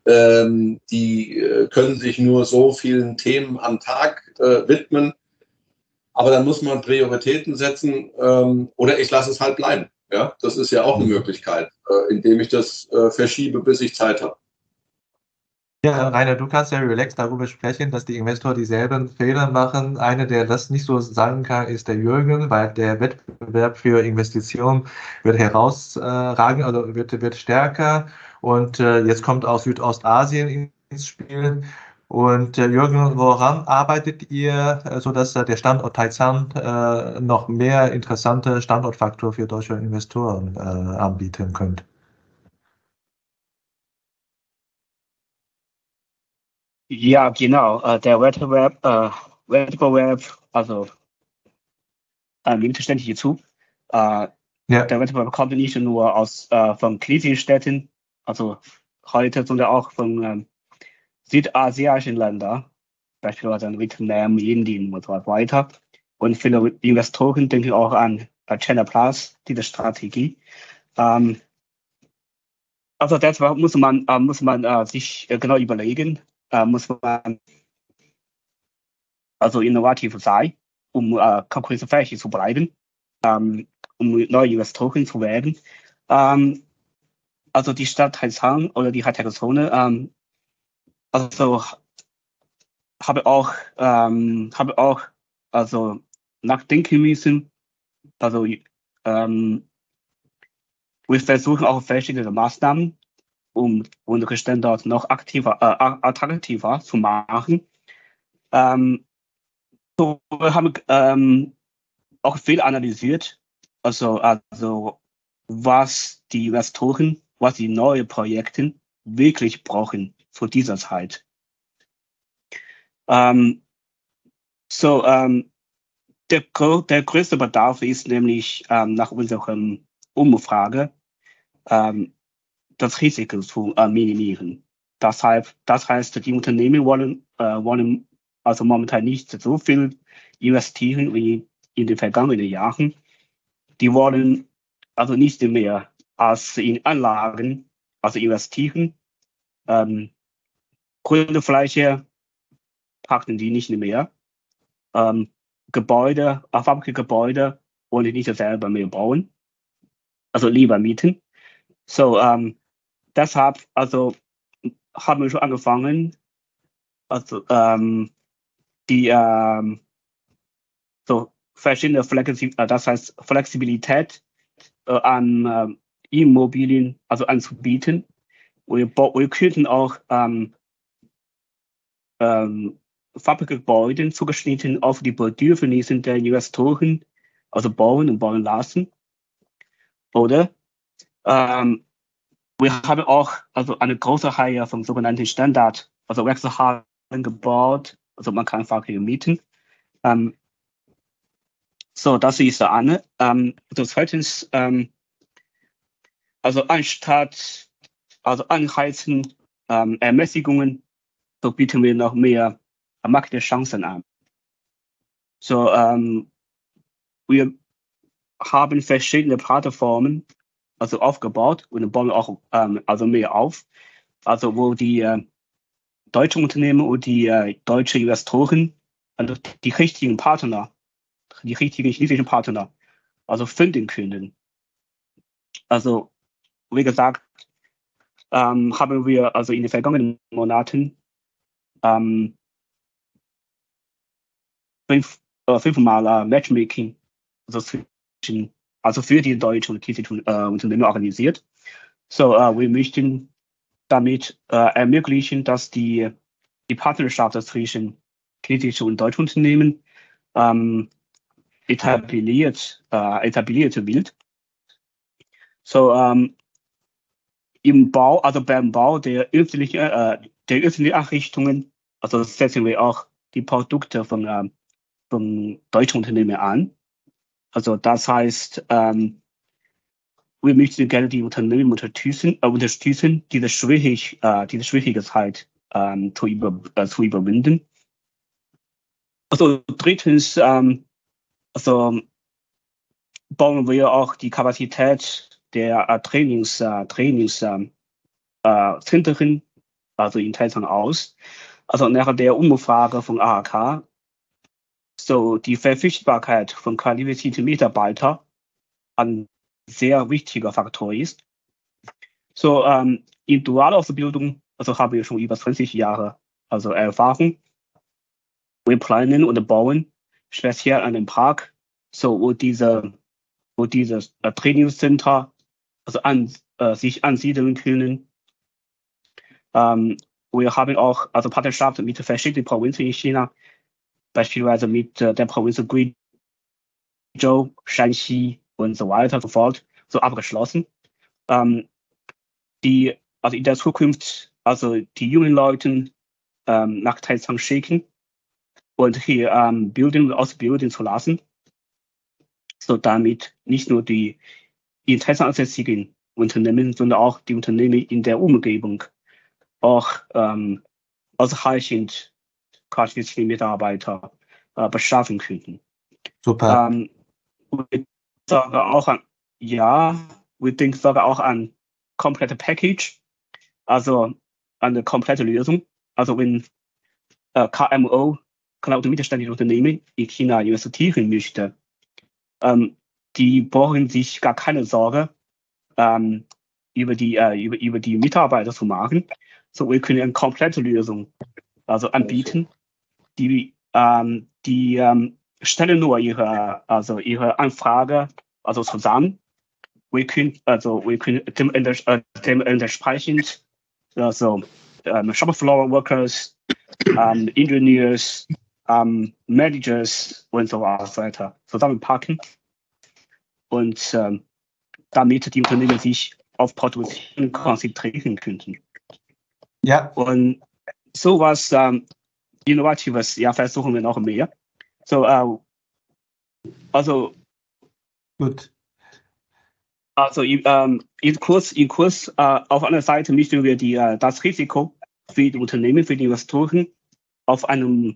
Die können sich nur so vielen Themen am Tag widmen. Aber dann muss man Prioritäten setzen oder ich lasse es halt bleiben. Ja, das ist ja auch eine Möglichkeit, indem ich das verschiebe, bis ich Zeit habe. Ja, Rainer, du kannst ja relaxed darüber sprechen, dass die Investoren dieselben Fehler machen. Einer, der das nicht so sagen kann, ist der Jürgen, weil der Wettbewerb für Investitionen wird herausragen, also wird stärker. Und jetzt kommt auch Südostasien ins Spiel. Und Jürgen, woran arbeitet ihr, sodass der Standort Taizang noch mehr interessante Standortfaktor für deutsche Investoren anbieten könnte? Ja, genau. Der Wettbewerb, also nimmt ständig hinzu. Ja. Der Wettbewerb kommt nicht nur von kritischen Städten, also heute, sondern auch von südasiatischen Ländern, beispielsweise Vietnam, Indien und so weiter. Und viele Investoren denken auch an China Plus, diese Strategie. Also deshalb muss man sich genau überlegen, muss man also innovativ sein, um konkurrenzfähig zu bleiben, um neue Investoren zu werden. Also die Stadt Taizang oder die Hightech-Zone, also habe auch also nachdenken müssen. Also wir versuchen auch verschiedene Maßnahmen, um unsere Standort noch attraktiver zu machen. So, wir haben auch viel analysiert, also was die Investoren, was die neuen Projekte wirklich brauchen zu dieser Zeit. Der größte Bedarf ist nämlich nach unserer Umfrage das Risiko zu minimieren. Das heißt, die Unternehmen wollen also momentan nicht so viel investieren wie in den vergangenen Jahren. Die wollen also nicht mehr als in Anlagen also investieren. Grundfläche packen die nicht mehr. Fabrikgebäude wollen die nicht selber mehr bauen. Also lieber mieten. So, deshalb also haben wir schon angefangen, also so verschiedene Flexibilität an Immobilien also anzubieten. Wir könnten auch Fabrikgebäude zugeschnitten auf die Bedürfnisse der Investoren also bauen und bauen lassen. Oder wir haben auch also eine große Reihe von sogenannten Standard, also Wechselhallen gebaut, also man kann Fahrräder mieten. So, das ist der eine. Also zweitens, also anstatt also Anreizen, Ermäßigungen, so bieten wir noch mehr Marktchancen an. So, wir haben verschiedene Plattformen also aufgebaut und bauen auch also mehr auf, also wo die deutschen Unternehmen und die deutschen Investoren also die richtigen chinesischen Partner also finden können. Also wie gesagt, haben wir also in den vergangenen Monaten fünfmal Matchmaking also für die deutschen und chinesischen Unternehmen organisiert. So, wir möchten damit ermöglichen, dass die Partnerschaft zwischen chinesischen und deutschen Unternehmen etabliert wird. So, beim Bau der öffentlichen Einrichtungen, also setzen wir auch die Produkte von deutschen Unternehmen an. Also das heißt, wir möchten gerne die Unternehmen unterstützen, diese Schwierigkeit zu überwinden. Also drittens, also bauen wir auch die Kapazität der Trainingszentren, also in Taizang aus. Also nach der Umfrage von AHK, so die Verfügbarkeit von qualifizierten Mitarbeitern ein sehr wichtiger Faktor ist. So in Dualausbildung also haben wir schon über 20 Jahre also Erfahrung. Wir planen und bauen speziell einen Park, so wo dieses Trainingscenter also sich ansiedeln können. Wir haben auch also Partnerschaft mit verschiedenen Provinzen in China, beispielsweise mit der Provinz Guizhou, Shanxi und so weiter und so fort, so abgeschlossen. Also in der Zukunft, also die jungen Leute nach Taizang schicken und hier bilden und ausbilden zu lassen, so damit nicht nur die in Taizang ansässigen Unternehmen, sondern auch die Unternehmen in der Umgebung auch ausreichend qualifizierte Mitarbeiter beschaffen könnten. Super. Wir sagen auch an, wir denken sogar auch an komplette Package, also eine komplette Lösung. Also wenn KMU, kleine und mittelständische Unternehmen in China investieren möchte, die brauchen sich gar keine Sorge über die Mitarbeiter zu machen. So, wir können eine komplette Lösung also anbieten. Die stellen nur ihre Anfrage also zusammen. Wir können dem entsprechend also Shopfloor Workers, Engineers, Managers und so weiter zusammenpacken und damit die Unternehmen sich auf Produktion konzentrieren könnten. Ja. Und sowas Innovatives, versuchen wir noch mehr. So, also gut. Also in Kurs auf einer Seite möchten wir das Risiko für die Unternehmen, für die Investoren auf einem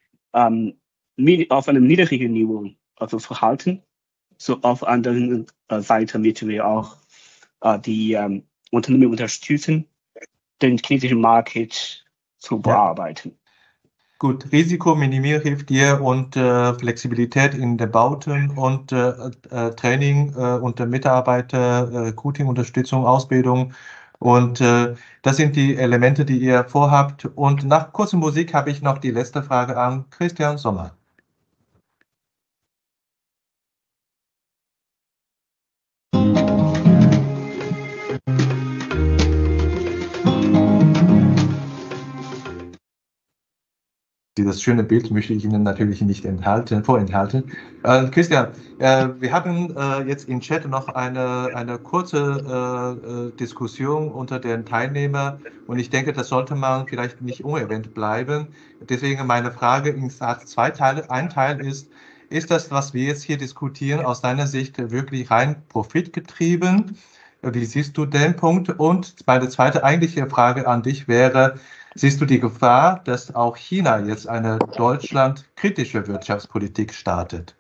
niedrigen Niveau also zu halten. So auf anderen Seite möchten wir auch die Unternehmen unterstützen, den chinesischen Markt zu bearbeiten. Gut, Risikominimierung hilft dir und Flexibilität in den Bauten und Training und Mitarbeiter, Recruiting, Unterstützung, Ausbildung. Und das sind die Elemente, die ihr vorhabt. Und nach kurzer Musik habe ich noch die letzte Frage an Christian Sommer. Dieses schöne Bild möchte ich Ihnen natürlich nicht vorenthalten. Christian, wir haben jetzt im Chat noch eine kurze Diskussion unter den Teilnehmern und ich denke, das sollte man vielleicht nicht unerwähnt bleiben. Deswegen meine Frage in zwei Teile. Ein Teil ist das, was wir jetzt hier diskutieren, aus deiner Sicht wirklich rein profitgetrieben? Wie siehst du den Punkt? Und meine zweite eigentliche Frage an dich wäre, siehst du die Gefahr, dass auch China jetzt eine deutschlandkritische Wirtschaftspolitik startet?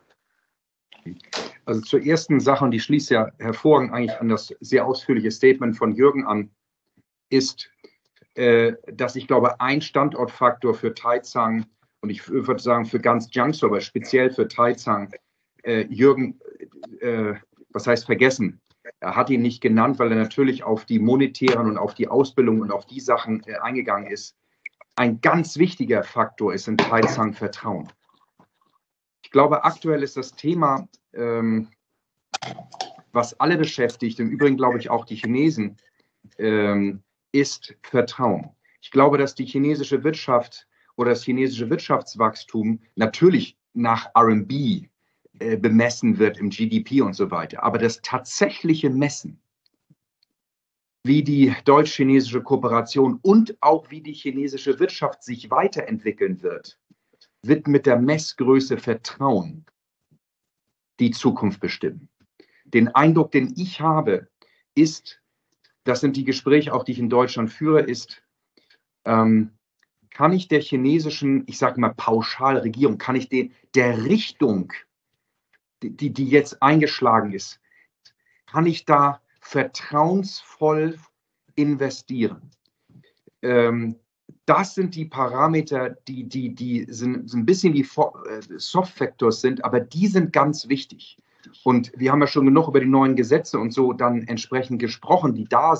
Also zur ersten Sache, und die schließt ja hervorragend eigentlich an das sehr ausführliche Statement von Jürgen an, ist, dass ich glaube, ein Standortfaktor für Taizang, und ich würde sagen für ganz Jiangsu, aber speziell für Taizang, Jürgen, was heißt vergessen? Er hat ihn nicht genannt, weil er natürlich auf die monetären und auf die Ausbildung und auf die Sachen eingegangen ist. Ein ganz wichtiger Faktor ist in Taizang Vertrauen. Ich glaube, aktuell ist das Thema, was alle beschäftigt, im Übrigen glaube ich auch die Chinesen, ist Vertrauen. Ich glaube, dass die chinesische Wirtschaft oder das chinesische Wirtschaftswachstum natürlich nach RMB bemessen wird im GDP und so weiter. Aber das tatsächliche Messen, wie die deutsch-chinesische Kooperation und auch wie die chinesische Wirtschaft sich weiterentwickeln wird mit der Messgröße Vertrauen die Zukunft bestimmen. Den Eindruck, den ich habe, ist, das sind die Gespräche, auch die ich in Deutschland führe, ist, kann ich der chinesischen, ich sage mal Pauschalregierung, kann ich der Richtung, die jetzt eingeschlagen ist, kann ich da vertrauensvoll investieren? Das sind die Parameter, die sind ein bisschen wie Soft-Factors sind, aber die sind ganz wichtig. Und wir haben ja schon genug über die neuen Gesetze und so dann entsprechend gesprochen, die da sind.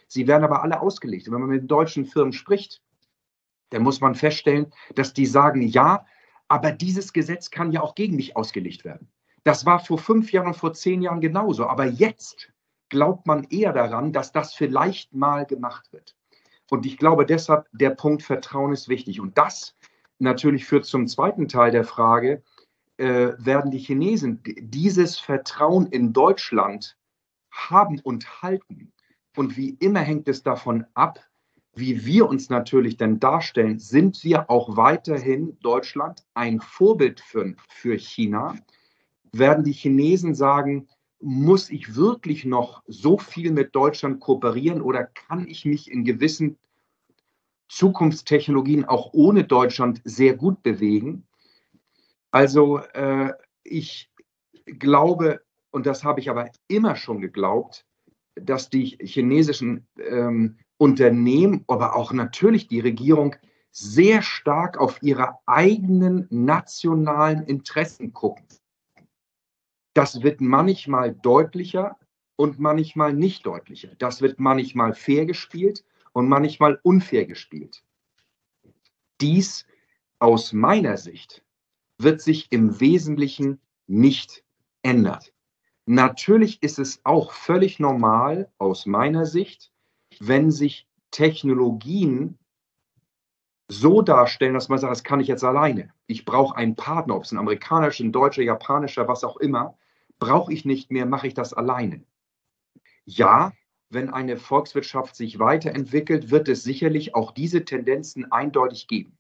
Sie werden aber alle ausgelegt. Und wenn man mit deutschen Firmen spricht, dann muss man feststellen, dass die sagen, ja, aber dieses Gesetz kann ja auch gegen mich ausgelegt werden. Das war vor 5 Jahren und vor 10 Jahren genauso. Aber jetzt glaubt man eher daran, dass das vielleicht mal gemacht wird. Und ich glaube deshalb, der Punkt Vertrauen ist wichtig. Und das natürlich führt zum zweiten Teil der Frage, werden die Chinesen dieses Vertrauen in Deutschland haben und halten? Und wie immer hängt es davon ab, wie wir uns natürlich dann darstellen. Sind wir auch weiterhin Deutschland ein Vorbild für China? Werden die Chinesen sagen, muss ich wirklich noch so viel mit Deutschland kooperieren oder kann ich mich in gewissen Zukunftstechnologien auch ohne Deutschland sehr gut bewegen? Also ich glaube, und das habe ich aber immer schon geglaubt, dass die chinesischen Unternehmen, aber auch natürlich die Regierung sehr stark auf ihre eigenen nationalen Interessen gucken. Das wird manchmal deutlicher und manchmal nicht deutlicher. Das wird manchmal fair gespielt und manchmal unfair gespielt. Dies aus meiner Sicht wird sich im Wesentlichen nicht ändern. Natürlich ist es auch völlig normal aus meiner Sicht, wenn sich Technologien so darstellen, dass man sagt, das kann ich jetzt alleine. Ich brauche einen Partner, ob es ein amerikanischer, ein deutscher, japanischer, was auch immer, brauche ich nicht mehr, mache ich das alleine. Ja, wenn eine Volkswirtschaft sich weiterentwickelt, wird es sicherlich auch diese Tendenzen eindeutig geben.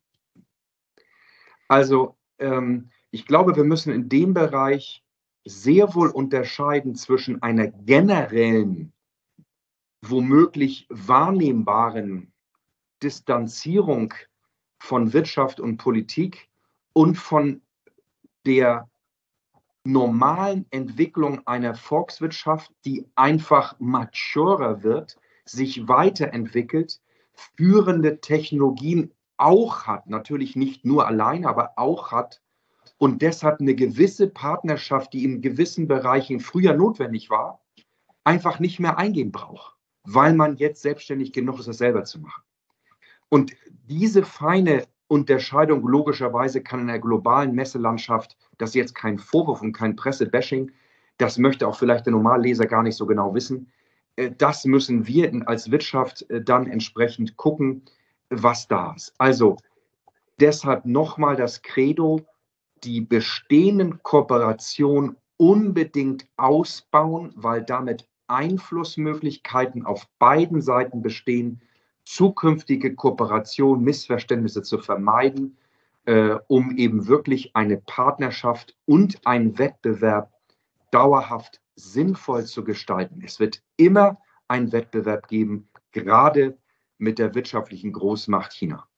Also ich glaube, wir müssen in dem Bereich sehr wohl unterscheiden zwischen einer generellen, womöglich wahrnehmbaren Distanzierung von Wirtschaft und Politik und von der normalen Entwicklung einer Volkswirtschaft, die einfach maturer wird, sich weiterentwickelt, führende Technologien auch hat, natürlich nicht nur alleine, aber auch hat und deshalb eine gewisse Partnerschaft, die in gewissen Bereichen früher notwendig war, einfach nicht mehr eingehen braucht, weil man jetzt selbstständig genug ist, das selber zu machen. Und diese feine Unterscheidung logischerweise kann in der globalen Messelandschaft, das ist jetzt kein Vorwurf und kein Pressebashing, das möchte auch vielleicht der Normalleser gar nicht so genau wissen. Das müssen wir als Wirtschaft dann entsprechend gucken, was da ist. Also deshalb nochmal das Credo, die bestehenden Kooperationen unbedingt ausbauen, weil damit Einflussmöglichkeiten auf beiden Seiten bestehen, zukünftige Kooperation, Missverständnisse zu vermeiden, um eben wirklich eine Partnerschaft und einen Wettbewerb dauerhaft sinnvoll zu gestalten. Es wird immer einen Wettbewerb geben, gerade mit der wirtschaftlichen Großmacht China.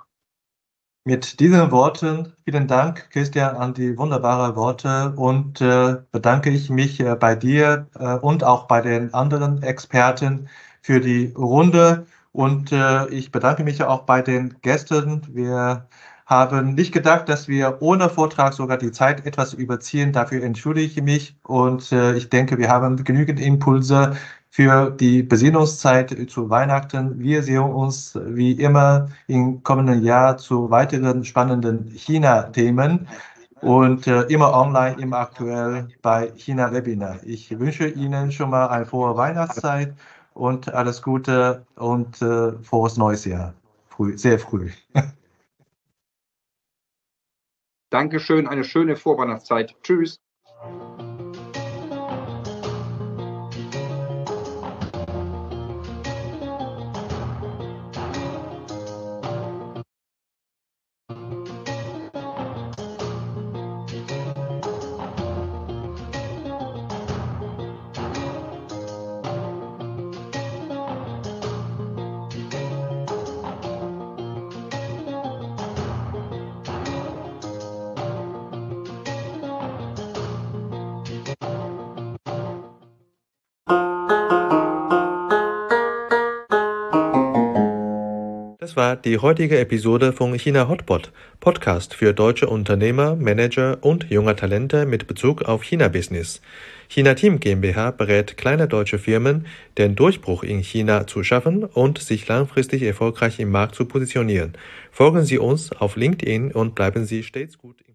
Mit diesen Worten, vielen Dank, Christian, an die wunderbaren Worte und bedanke ich mich bei dir und auch bei den anderen Experten für die Runde. Und ich bedanke mich auch bei den Gästen. Wir haben nicht gedacht, dass wir ohne Vortrag sogar die Zeit etwas überziehen. Dafür entschuldige ich mich. Und ich denke, wir haben genügend Impulse für die Besinnungszeit zu Weihnachten. Wir sehen uns wie immer im kommenden Jahr zu weiteren spannenden China-Themen. Und immer online, immer aktuell bei China Webinar. Ich wünsche Ihnen schon mal eine frohe Weihnachtszeit und alles Gute und frohes neues Jahr. Sehr früh. Dankeschön, eine schöne Vorweihnachtszeit. Tschüss. Das war die heutige Episode von China Hotpot, Podcast für deutsche Unternehmer, Manager und junge Talente mit Bezug auf China-Business. China Team GmbH berät kleine deutsche Firmen, den Durchbruch in China zu schaffen und sich langfristig erfolgreich im Markt zu positionieren. Folgen Sie uns auf LinkedIn und bleiben Sie stets gut informiert.